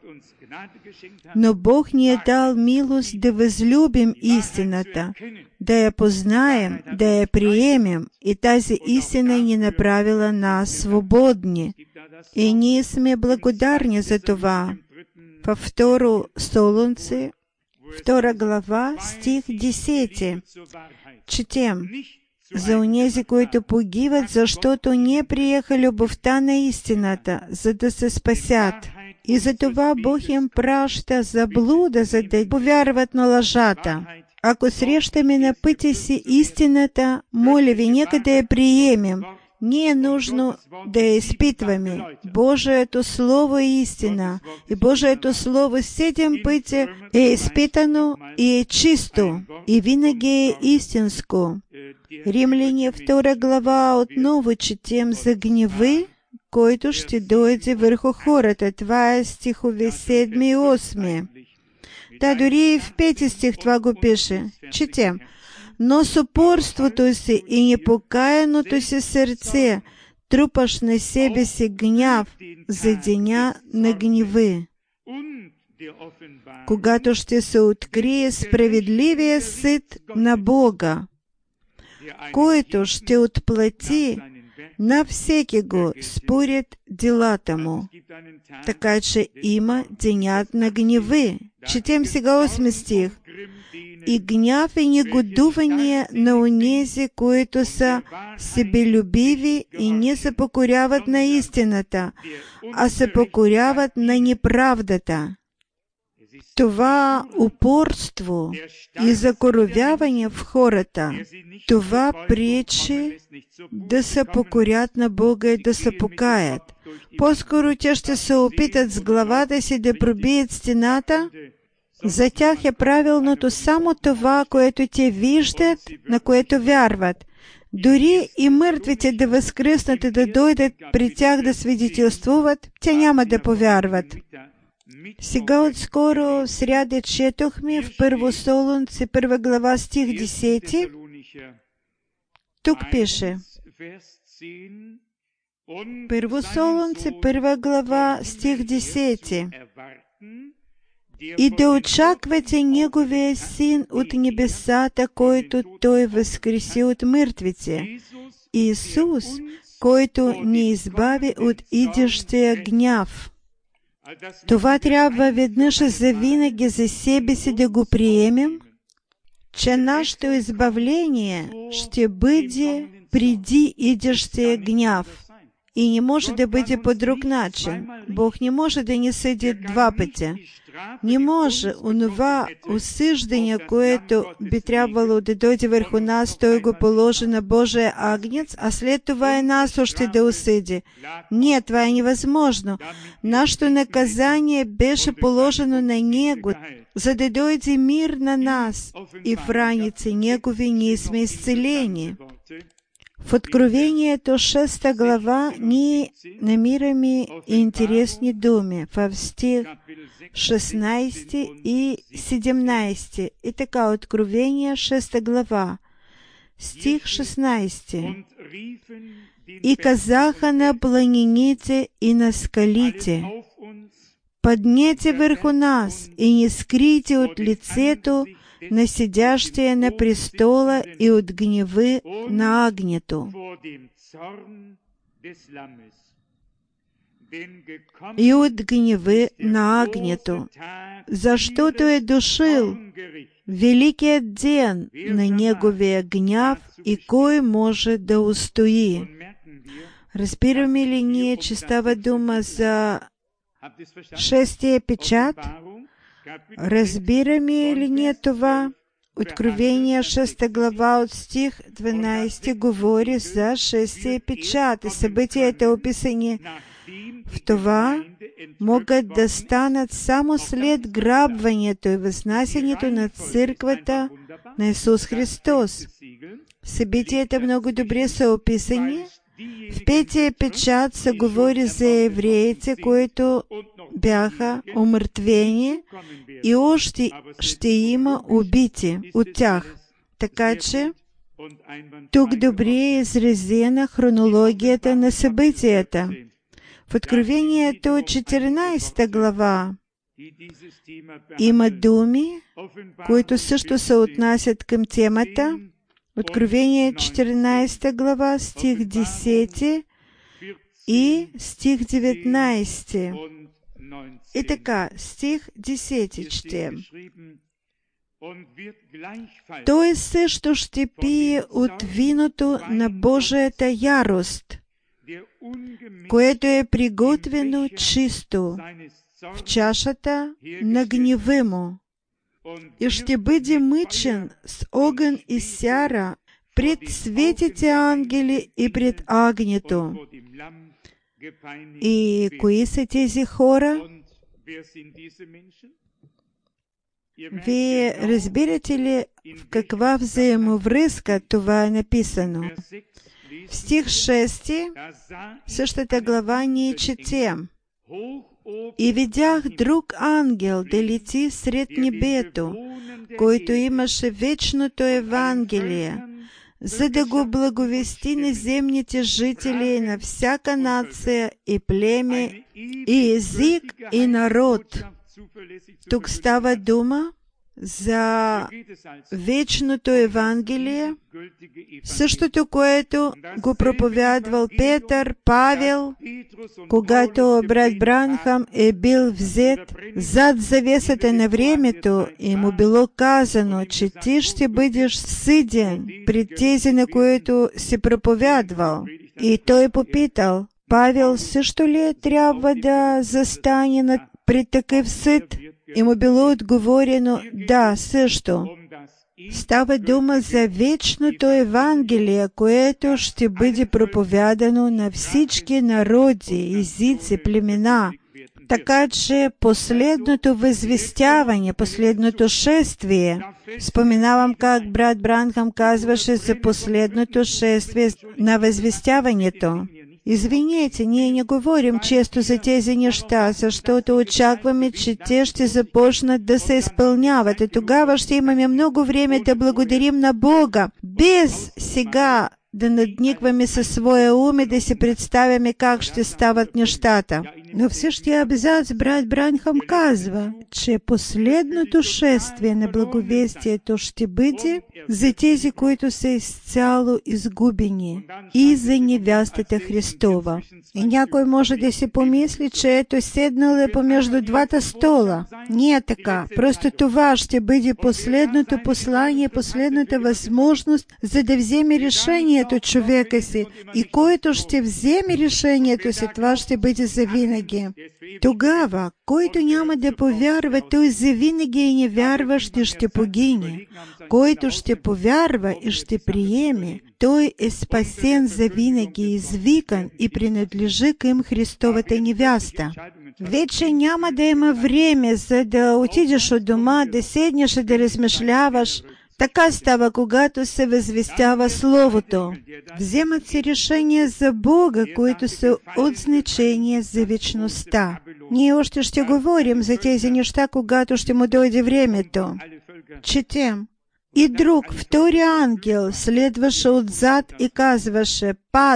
Но Бог ни е дал милост да възлюбим истината, да я познаем, да я приемем, и тази истина ни направила нас свободни. И ние сме благодарни за това. Във 2 Солунци, 2 глава, стих 10. Четем: за онези, които погиват, защото не приеха любовта на истината, за да се спасят. И за това Бог им праща заблуда, за да повярват на лъжата. Ако срещаме на пътя си истината, моля ви, нека да я приемем. Не е нужно да я изпитваме. Божието Слово е истина. И Божието Слово 7 пъти е изпитано и е чисто. И винаги е истинско. Римляне 2 глава отново четем за гнева, който ще дойде върху хората. Това е стихове 7 и 8. Да, дори и в 5 стих това го пише. Четем: но с упорството си и непокаяното си сърце трупаш на себе си гняв за деня на гнева, когато ще се открие справедливия съд на Бога, който ще отплати на всеки го според делата му. Така че има денят на гнева. Четем сега 8 стих. И гняв и негодувание на онези, които са себелюбиви и не се покоряват на истината, а се покоряват на неправдата. Това упорство и закоравяване в хората, това пречи да се покорят на Бога и да се покаят. По-скоро те ще се опитат с главата си да пробият стената. За тях е правилното само това, което те виждат, на което вярват. Дори и мъртвите да възкръснат и да дойдат при тях да свидетелствуват, те няма да повярват. Сега отскоро в сряда четохме в 1 Солунци 1 глава стих 10. Тук пише: 1 Солунци 1 глава стих 10. И да очаквате Неговия Син от небесата, който Той възкреси от мъртвите, Исус, който ни избави от идещия гняв. Това трябва веднъж завинаги за себе си да го приемем, че нашето избавление ще бъде преди идещия гняв. і не може да бъде по друг начин. Бог не може да ни съди два пъти. Не може онова осъждане, което би трябвало да дойде върху нас, той го положи на Божия агнец, а след това и нас още да осъди. Не, това е невъзможно. Нашето наказание беше положено на Него, за да дойде мир на нас, и в раници Негови ние сме изцелени. В Откровението 6 глава ние намираме интересни думи в стих 16 и 17. И така, Откровение 6 глава, стих 16. «И казаха на планините и на скалите: паднете върху нас и не скрийте от лицето на сидящия на престола и от гнева на агнето. И от гнева на агнето, защото е дошъл великият ден на Неговия гняв, и кой може да устои». Разбираме ли ние, че става дума за шестия печат? Разбираме ли ние това? Откровение 6 глава от стих 12 говори за шестия печат, и събитията, описани в това, могат да станат само след грабването и възнасянето на църквата на Исус Христос. Събитията много добре са описани. В петия печат се говори за евреите, които бяха умъртвени, и още ще има убити от тях. Така че тук добре е изразена хронологията на събитията. В Откровението 14 глава има думи, които също се отнасят към темата. Откровение 14 глава, стих 10 и стих 19. И така, стих 10 четем. Той също ще пие от виното на Божията ярост, което е приготвено чисто в чашата на гнева му, и ще бъде мъчен с огън и сяра пред светите ангели и пред агнето. И кои са тези хора? Вие разбирате ли в каква взаимовръзка това е написано? В стих 6, същата глава, ние четем: «И видях друг ангел да лети сред небето, който имаше вечното Евангелие, за да го благовести на земните жители, на всяка нация и племе, и език, и народ». Тук става дума за вечното Евангелие, същото, което го проповядвал Петър, Павел, когато брат Бранхам е бил взет зад завесата на времето и му било казано, че ти ще бъдеш съден пред тези, на които си проповядвал. И той попитал: Павел също ли трябва да застане пред такъв съд? И му било отговорено: да, също. Става дума за вечното Евангелие, което ще бъде проповядано на всички народи, езици, племена. Така че последното възвестяване, последното шествие, споменавам как брат Бранхам казваше за последното шествие на възвестяването. Извинете, ние не говорим често за тези неща, защото очакваме, че те ще започнат да се изпълняват, и тогава ще имаме много време да благодарим на Бога, без сега да надникваме със своя ум и да си представяме как ще стават нещата. Но все ж тия абзац брат Бранхам казва, че последното шествие на благовестието ще бъде за тези, които са изцяло изгубени и за невястата Христова. И някой може да си помисли, че ето седнал е помежду двата стола. Не е така. Просто това ще бъде последното послание, последната възможност, за да вземе решението човека си. И който ще вземе решението си, това ще бъде завинаги. Тогава, който няма да повярва, той завинаги и невярващ и ще погине. Който ще повярва и ще приеме, той е спасен завинаги, извикан и принадлежи към Христовата невяста. Вече няма да има време, за да отидеш от дома, да седнеш и да размишляваш. Така става, когато се възвестява Словото. Вземат се решения за Бога, които са от значение за вечността. Ние още ще говорим за тези неща, когато ще му дойде времето. Четем. И друг, втори ангел, следваше отзад и казваше: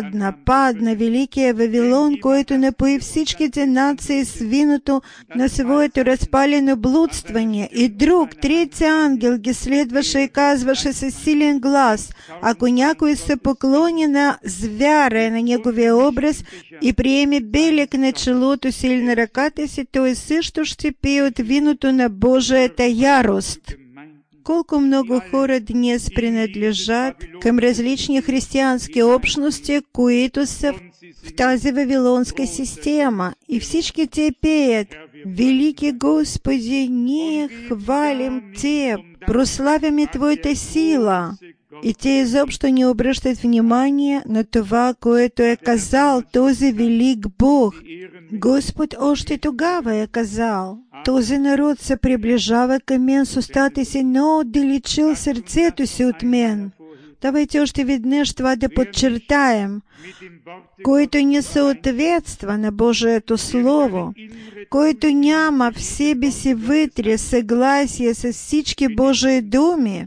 падна великия Вавилон, който напои всичките нации с виното на своето разпалено блудстване. И друг, трети ангел, ги следваше и казваше със силен глас: ако някой се поклони на звяра, на неговия образ и приеме белег на челото си или на ръката си, той също ще пие от виното на Божията ярост. Колко много хора днес принадлежат към различни християнски общности, които са в тази вавилонска система. И всички те пеят: велики Господи, ние хвалим Те, прославяме Твоята сила. И те изобщо не обръщат внимание на това, което е казал този велик Бог. Господ още тогава е казал: този народ се приближава към мен с устата си, но отдалечил сърцето си от мен. Давайте още веднъж това да подчертаем. Който не съответства на Божието Слово, който няма в себе си вътре съгласие с всички Божии думи,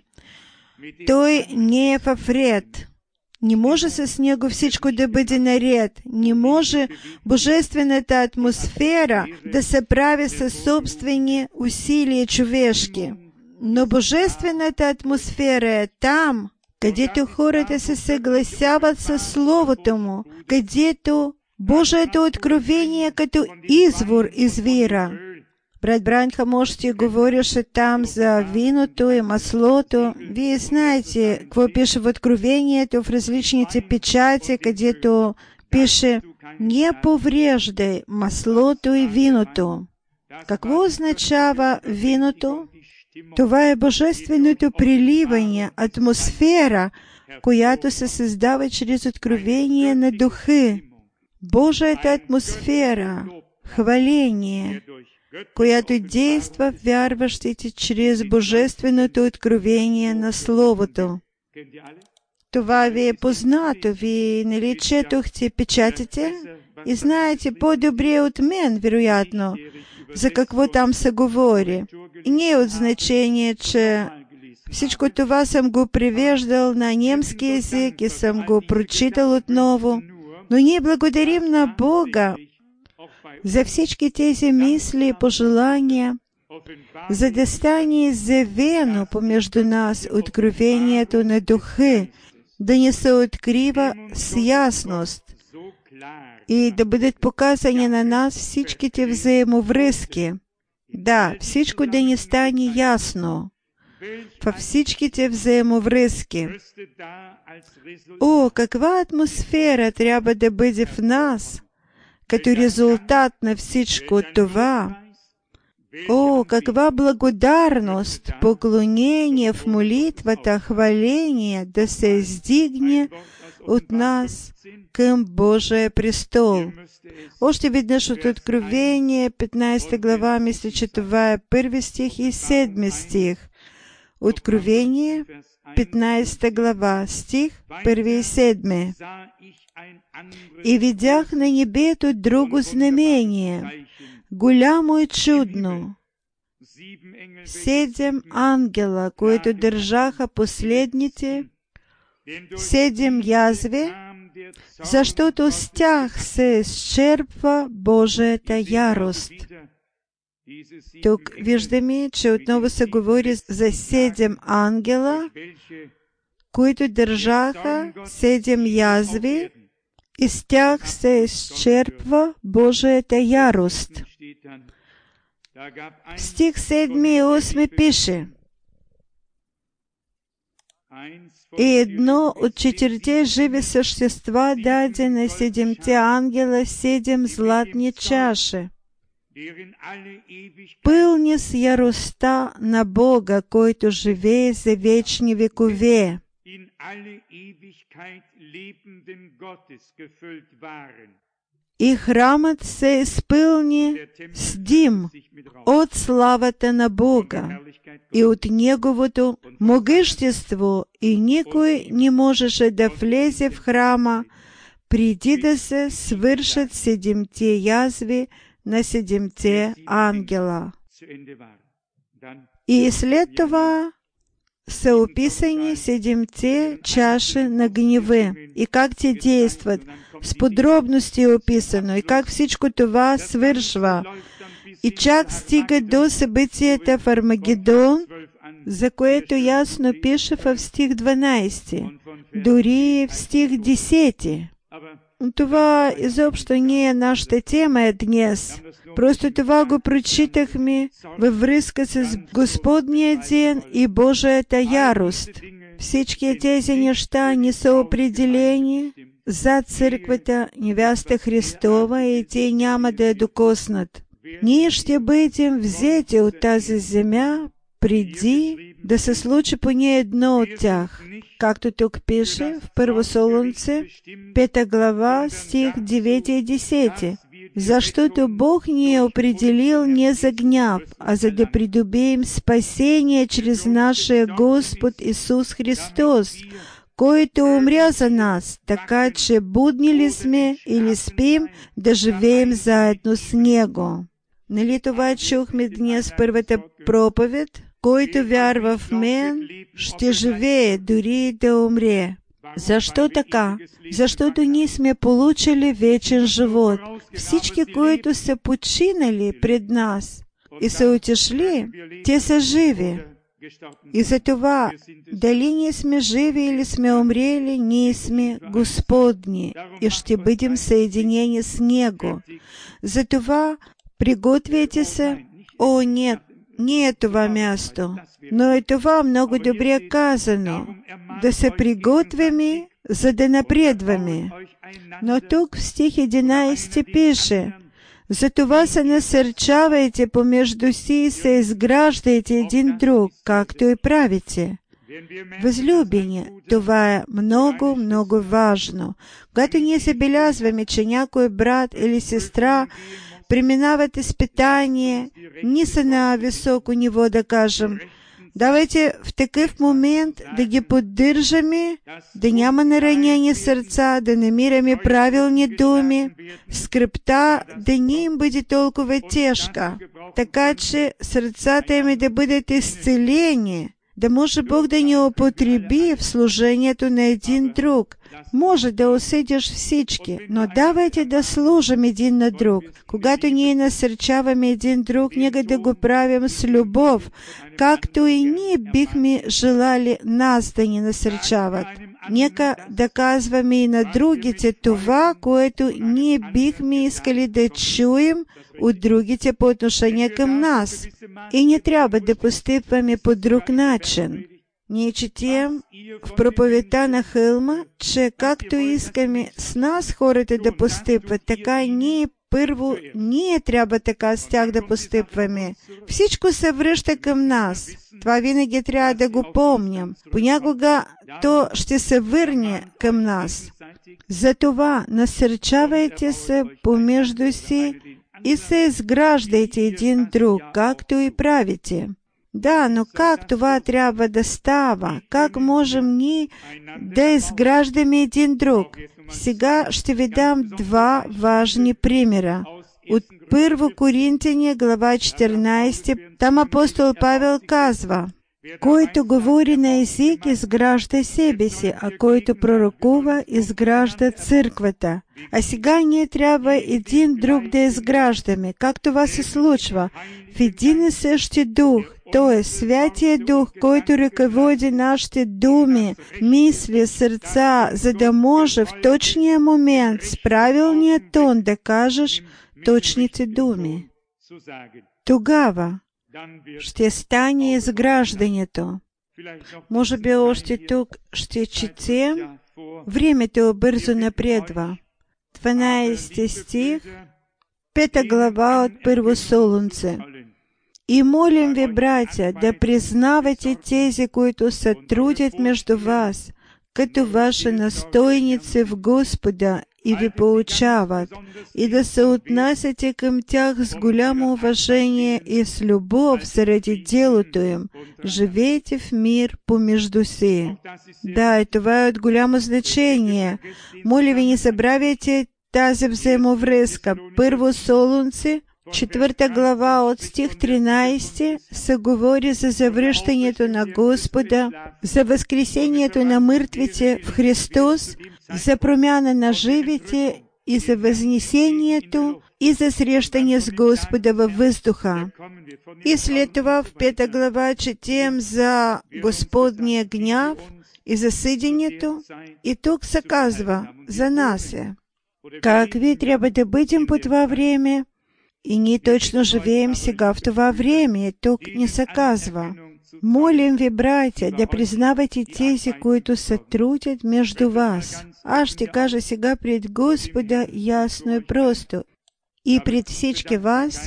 той не е в ред. Не може с него всичко да бъде наред. Не може божествената атмосфера да се прави със собствени усилия човешки. Но божествената атмосфера е там, където хората се съгласяват със Словото му, където Божието откровение като извор извира. Брат Бранхам още говореше там за виното и маслото. Вие знаете, какво пише в Откровението, в различните печати, където пише: не повреждай маслото и виното. Какво означава виното? Това е божественото приливане, атмосфера, която се създава чрез откровение на духи. Божията атмосфера, хваление, която действа в вярващите чрез божественото откровение на Словото. Това ви е познато. Вие нали четохте печатите и знаете по-добре от мен, вероятно, за какво там се говори. И не е от значение, че всичко това съм го превеждал на немски език и съм го прочитал отново. Но ние благодарим на Бога за всички тези мисли и пожелания, за да стане изявено помежду нас откровението на духи, да ни се открива с ясност и да бъдат показани на нас всичките взаимовръзки. Да, всичко да ни стане ясно във всичките взаимовръзки. О, каква атмосфера трябва да бъде в нас, като резултат на всичко това! О, каква благодарност, поклонение в молитвата, хваление да се издигне от нас към Божия престол. Още веднъж от Откровение, 15 глава, мисля, че това е 1 стих и 7 стих. Откровение, 15 глава, стих 1 и 7. И видях на небето друго знамение, голямо и чудно. 7 ангела, които държаха последните 7 язви защото с тях се изчерпва Божията ярост. Тук виждаме, че отново се говори за 7 ангела, които държаха 7 язви, и с тях се изчерпва Божията ярост. В стих 7 и 8 пише: и едно от 4 живи същества даде на 7 ангела 7 златни чаши, пълни с яростта на Бога, който живее за вечни векове. И храмът се изпълни с дим от славата на Бога и от Неговото могъщество, и никой не можеше да влезе в храма, преди да се свършат 7 язви на 7 ангела. И след това са описани 7 чаши на гнева и как те действат. С подробности е описано и как всичко това свършва. И чак стига до събитията в Армагедон, за което ясно пише в стих 12, дори в стих 10. Това изобщо не е нашата тема днес. Просто това го прочитахме във връзка с Господния ден и Божията ярост. Всички тези неща не са определени за църквата, невяста Христова, и те няма да я докоснат. Ние ще бъдем взети от тази земя преди да се случи поне едно от тях. Както тук пише в Първо Солунце, 5 глава, стих 9 и 10. Защото Бог ни е определил не за гняв, а за да придобием спасение чрез нашия Господ Исус Христос, който умря за нас, така че будни ли сме или спим, да живеем заедно с Него. Нали това чухме днес първата проповед? Който вярва в мен, ще живее, дори да умре. Защо така? Защото ние сме получили вечен живот. Всички, които са починали пред нас и са отишли, те са живи. И за това, дали ние сме живи или сме умрели, ние сме Господни и ще бъдем съединени с Него. Затова приготвяйте се. О, нет, не е това място, но е това много добре казано, да се приготвяме, за да напредваме. Но тук в стих 11 пише: затова се насърчавайте помежду си и се изграждайте един друг, както и правите. Възлюбени, това е много, много важно. Когато ние забелязваме, че някой брат или сестра преминават изпитание, не са на високо ниво, да кажем, давайте в такъв момент да ги поддържаме, да няма наранени сърца, да намираме правилни думи, скръбта да не им бъде толкова тежка, така че сърцата им да бъдат изцелени, да може Бог да ни употреби в служението на един друг. Може да осъдиш всички, но давайте да служим един на друг. Когато ние насърчаваме един друг, нека да го правим с любов, както и ние бихме желали нас да ни насърчават. Нека да казваме и на другите това, което ние бихме искали да чуем от другите по отношение към нас. И не трябва да постъпваме по друг начин. Ние четем в проповедта на Хълма, че както искаме с нас хората да постъпват, така и ние първо трябва така с тях да постъпваме. Всичко се връща към нас. Това винаги трябва да го помним. Понякога то ще се върне към нас. Затова насърчавайте се помежду си и се изграждайте един друг, както и правите. Да, но как това трябва да става? Как можем ние да изграждаме един друг? Сега ще ви дам 2 важни примера. От 1 Коринтяни, глава 14, там апостол Павел казва: Който говори на език, изгражда себе си, а който пророкува, изгражда църквата. А сега ние трябва един друг да изграждаме. Как това се случва? В един и същи дух, т.е. Святия Дух, който ръководи нашите думи, мисли, сърца, за да може в точния момент, с правилния тон да кажеш точните думи. Тогава ще стане изграждането. Може би още тук ще четем. Времето бързо напредва. 12 стих, 5 глава от Първо Солунце. И молим ви, братя, да признавате тези, които се трудят между вас, като ваши настойници в Господа и ви поучават, и да се отнасяте към тях с голямо уважение и с любов заради делото им. Живейте в мир помежду си. Да, и това е от голямо значение. Моля ви, не забравяйте тази взаимовръзка. Първо Солунци, 4 глава от стих 13 се говори за завръщането на Господа, за възкресението на мъртвите в Христос, за промяна на живите и за възнесението и за срещане с Господа във въздуха. И след това в 5 глава четем за Господния гняв и за съдението. И тук се казва за нас е. Как ви трябва да бъдем по това време? И ние точно живеем сега в това време, и тук не се казва. Молим ви, братя, да признавате тези, които се трудят между вас. Аз ще кажа сега пред Господа ясно и просто, и пред всички вас,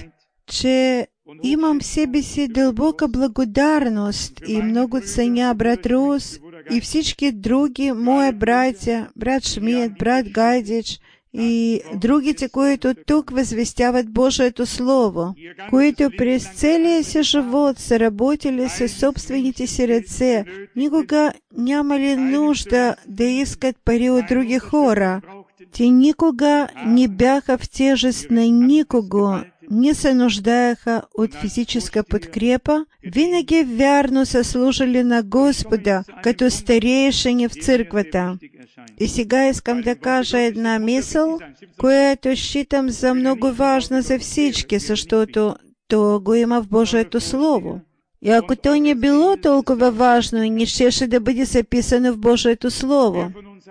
че имам в себе си дълбока благодарност и много ценя брат Рус и всички други мои братя, брат Шмидт, брат Гайдич, и другите, които тук възвестяват Божието Слово, които през целия си живот са работили със собствените си ръце, никога нямали нужда да искат пари от други хора. Те никога не бяха в тежест на никого, не се нуждаеха от физическа подкрепа, винаги вярно са служили на Господа, като старейшини в църквата. И сега искам да кажа една мисъл, която считам за много важна за всички, защото то го има в Божието Слово. И ако то не било толкова важно и не щеше да бъде записано в Божието Слово,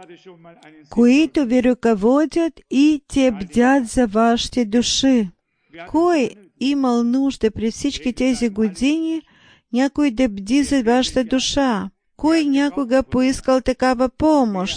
които ви ръководят и те бдят за вашите души. Кой имал нужда през всички тези години някой да бди за вашата душа? Кой някога поискал такава помощ?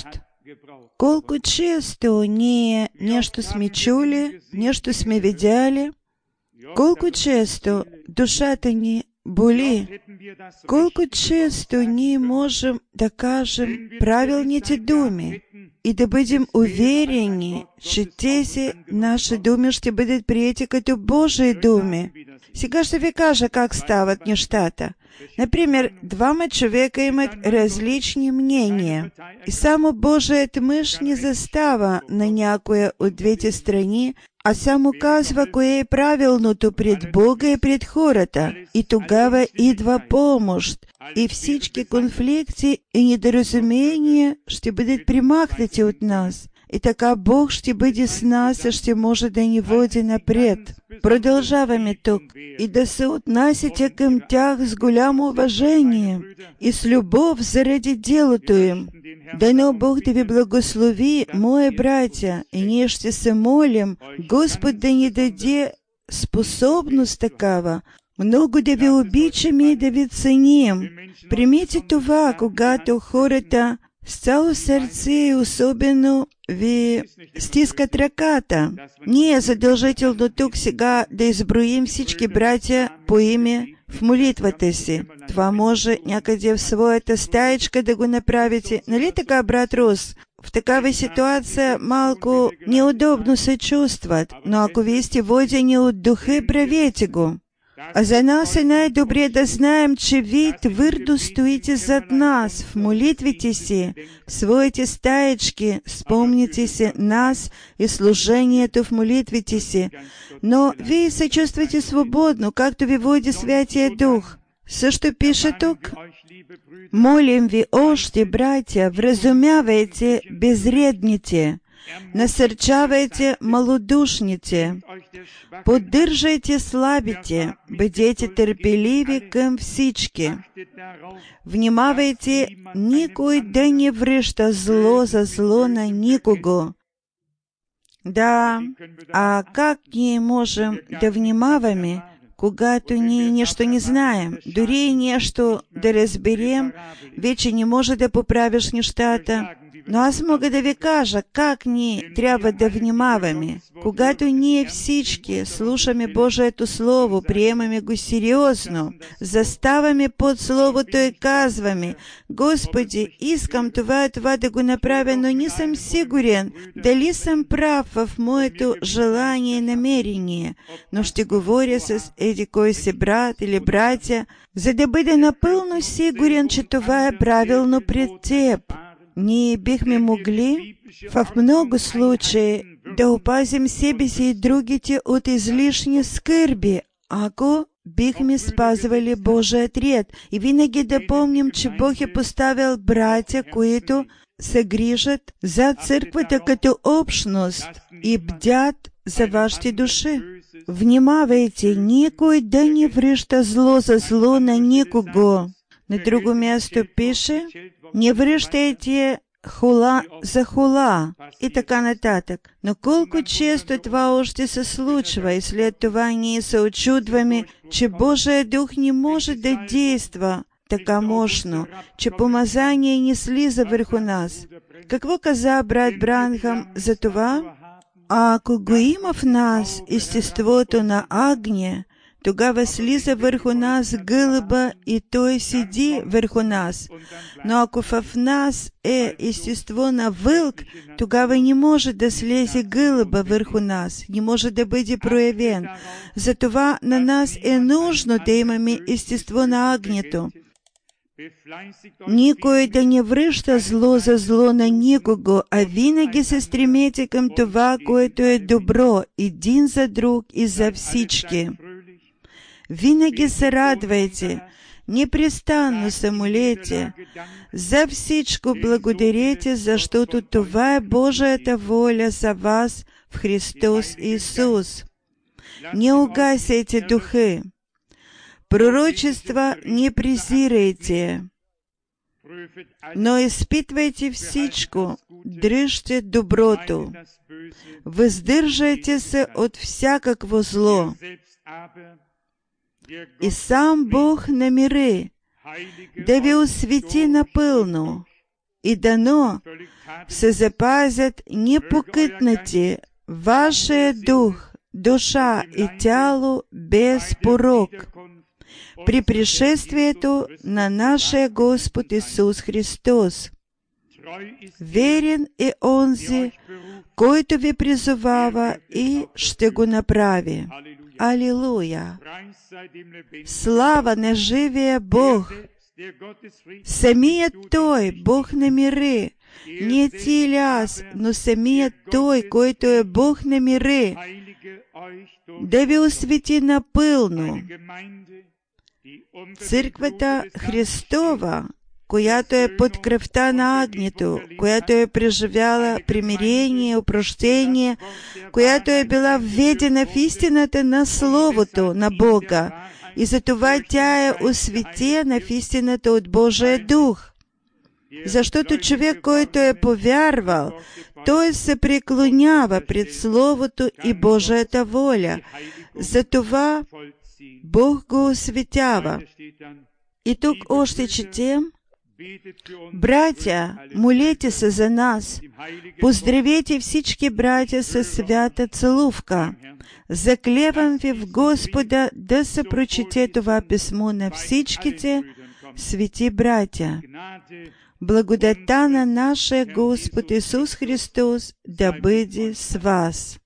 Колко често ние нещо сме чули, нещо сме видяли, колко често душата ни боли, колко често ние можем да кажем правилните думи и да бъдем уверени, че тези наши думи ще бъдат приети като Божии думи. Сега ще ви кажа как стават нещата. Например, двама човека имат различни мнения и само Божият мъж не застава на някоя от двете страни, а само казва кое е правилното пред Бога и пред хората. И тогава идва помощ и всички конфликти и недоразумения ще бъдат примахнати от нас. И така Бог ще бъде с нас и ще може да ни води напред. Продължаваме тук. И да се отнасяте към тях с голямо уважение и с любов заради делото им. Дано Бог да ви благослови, мои братя, и ние ще се молим, Господ да ни даде способност такава, много да ви обичаме и да ви ценим. Примите това, когато хората с цяло сърце и особено ви стискат ръката. Ние задължително тук сега да изброим всички братя по име в молитвата си. Това може някъде в своята стаечка да го направите. Нали така, брат Рус? В такава ситуация малко неудобно се чувстват, но ако вие сте водени от духа, правете го. А за нас е най-добре да знаем, че вие твърдо стоите зад нас в молитвите си, в своите стаечки, спомните си нас и служението в молитвите си. Но вие се чувствате свободно, както ви води Святия Дух. Също пише тук: молим ви още, братя, вразумявайте безредните, насърчавайте малодушните, поддържайте слабите, бъдете търпеливи към всички. Внимавайте никой да не връща зло за зло на никого. Да, а как ние можем да внимаваме, когато ние нещо не знаем? Дори и нещо да разберем, вече не може да поправиш нещата. Но аз мога да ви кажа как ние трябва да внимаваме. Когато ние всички слушаме Божието Слово, приемаме го сериозно, заставаме под Словото и казваме: Господи, искам това да го направя, но не съм сигурен дали съм прав в моето желание и намерение, но ще говоря с еди кой си брат или братя, за да бъда напълно сигурен, че това е правилно пред Теб. Ние бихме могли в много случаи да опазим себе си и другите от излишни скърби, ако бихме спазвали Божият ред. И винаги да помним, че Бог е поставил братя, които се грижат за църквата като общност и бдят за вашите души. Внимавайте, никой да не връща зло за зло на никого. На друго място пише: не връщайте хула за хула и така нататък. Но колко често това още се случва и след това ние се очудваме, че Божия Дух не може да действа така мощно, че помазание не слиза върху нас. Какво каза брат Бранхам за това? А ако го има в нас естеството на агния, тогава слиза върху нас гълъба и той седи върху нас. Но ако в нас е естество на вълк, тогава не може да слезе гълъба върху нас, не може да бъде проявен. Затова на нас е нужно да имаме естество на агнето. Никой да не връща зло за зло на никого, а винаги се стремете към това, което е добро, един за друг и за всички. Винаги се радвайте, непрестанно се молете, за всичко благодарете, защото това е Божията воля за вас в Христос Исус. Не угасяйте духи, пророчества не презирайте, но изпитвайте всичко, дръжте доброто, въздържайте се от всякакво зло. И сам Бог на мири да ви освети напълно и дано се запазят непокътнати вашия дух, душа и тяло без порок при пришествието на нашия Господ Исус Христос. Верен е онзи, който ви призовава и ще го направи. Алилуя! Слава на живия Бог! Самият Той, Бог на мири, не ти или аз, но самият Той, който е Бог на мири, да ви освети напълно. Църквата Христова, която е под кръвта на агнето, която е преживяла примирение, опрощение, която е била введена в истината на Словото на Бога, и затова тя е осветена в истината от Божия Дух. Защото човек, който е повярвал, той се преклонява пред Словото и Божията воля. Затова Бог го осветява. И тук още четем: братя, молете се за нас. Поздравете всички братя със свята целувка. Заклевам ви в Господа да се прочете това писмо на всичките свети братя. Благодата на нашия Господ Исус Христос да бъде с вас.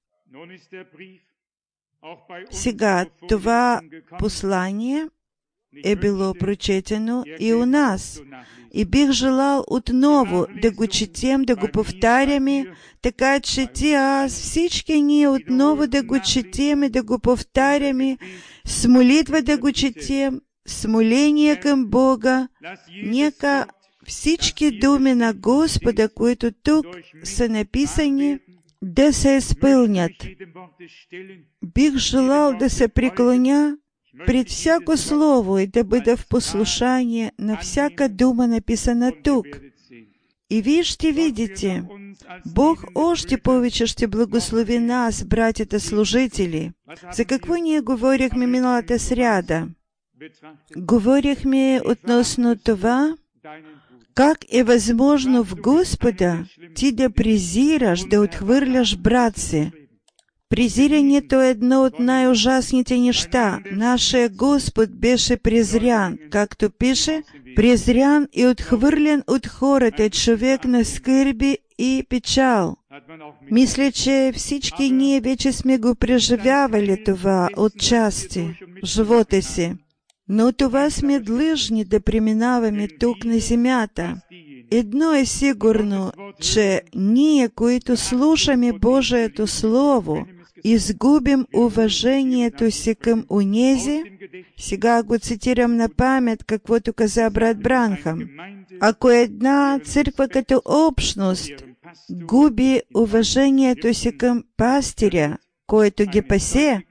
Сега това послание е било прочетено и у нас. И бих желал отново да го четем, да го повтаряме, така че ти, аз, всички ние отново да го четем и да го повтаряме, с молитва да го четем, смоление към Бога, нека всички думи на Господа, които тук са написани, да се изпълнят. Бих желал да се преклоня пред всяко слово и да бъда в послушание на всяка дума, написана тук. И вие ще видите, Бог още повече ще благослови нас, братята служители. За какво ние говорихме миналата сряда? Говорихме относно това, как е възможно в Господа ти да презираш, да отхвърляш брат си. Презирането е едно от най-ужасните неща. Нашия Господ беше презрян, както пише, презрян и отхвърлен от хората, човек на скърби и печал. Мисля, че всички ние вече сме го преживявали това отчасти в живота си. Но това сме длъжни да преминаваме тук на земята. Едно е сигурно, че ние, които слушаме Божието Слово, изгубим уважението си към онези, сега го цитирам на памет, каквото каза брат Бранхам. Ако една църква като общност губи уважението си към пастиря, който ги пасе,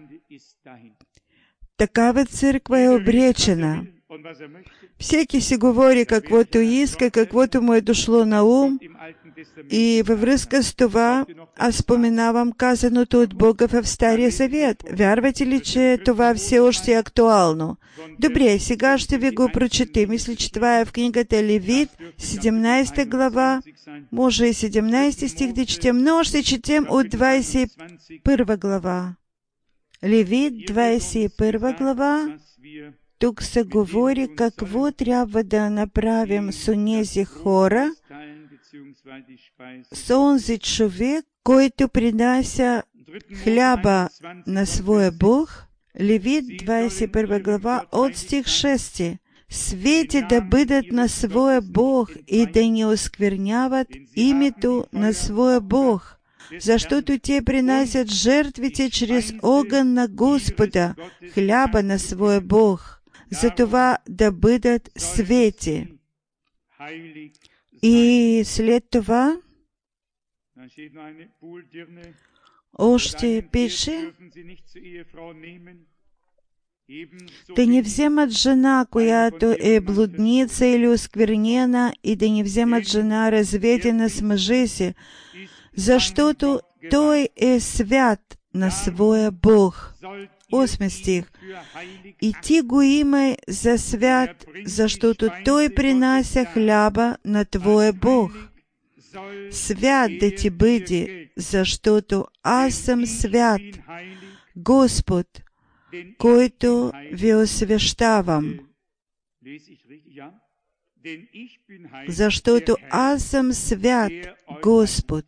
такава църква е обречена. Всеки си говори каквото иска, каквото му е дошло на ум, и във връзка с това аз споменавам казаното от Бога в Стария Завет. Вярвате ли, че това все още е актуално? Добре, сега ще ви го прочета. Мисля, че това е в книгата Левит, 17 глава, може и 17 стих да четем, но ще четем от 21 глава. Левит, 21 глава. Тук се говори какво трябва да направим с онези хора, с онзи човек, който принася хляба на своя Бог. Левит, 21 глава, от стих 6. Свети да бъдат на своя Бог и да не оскверняват името на своя Бог, защото те принасят жертвите чрез огън на Господа, хляба на своя Бог, за това да бъдат свети. И след това още пише, да не вземат жена, която е блудница или осквернена, и да не вземат жена, разведена с мъжа си, защото той е свят на своя Бог. 8 стих. И ти го имай за свят, защото той принася хляба на твоя Бог. Свят да ти бъде, защото аз съм свят, Господ, който ви освещавам. Защото аз съм свят, Господ.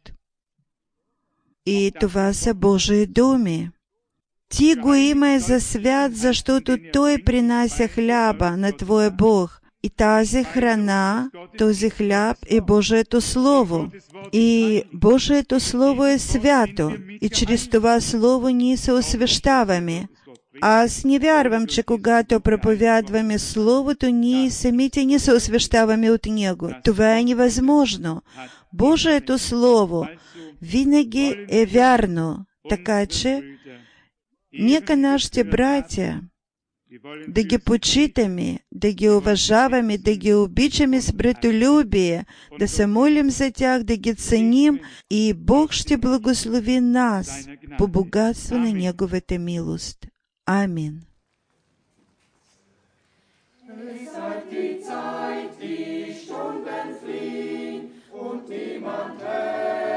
И това са Божии думи. Ти го имай за свят, защото той принася хляба на твоя Бог. И тази храна, този хляб е Божието Слово. И Божието Слово е свято. И чрез това Слово ние се освещаваме. Аз не вярвам, че когато проповядваме Словото, ние самите не се освещаваме от него. Това е невъзможно. Божието Слово винаги е вярно. Така че, нека нашите братя да ги почитаме, да ги уважаваме, да ги обичаме с братолюбие, да се молим за тях, да ги ценим, и Бог ще благослови нас по богатство на Неговата милост. Амин. Die Zeit, die Stunden fliehen und niemand hört.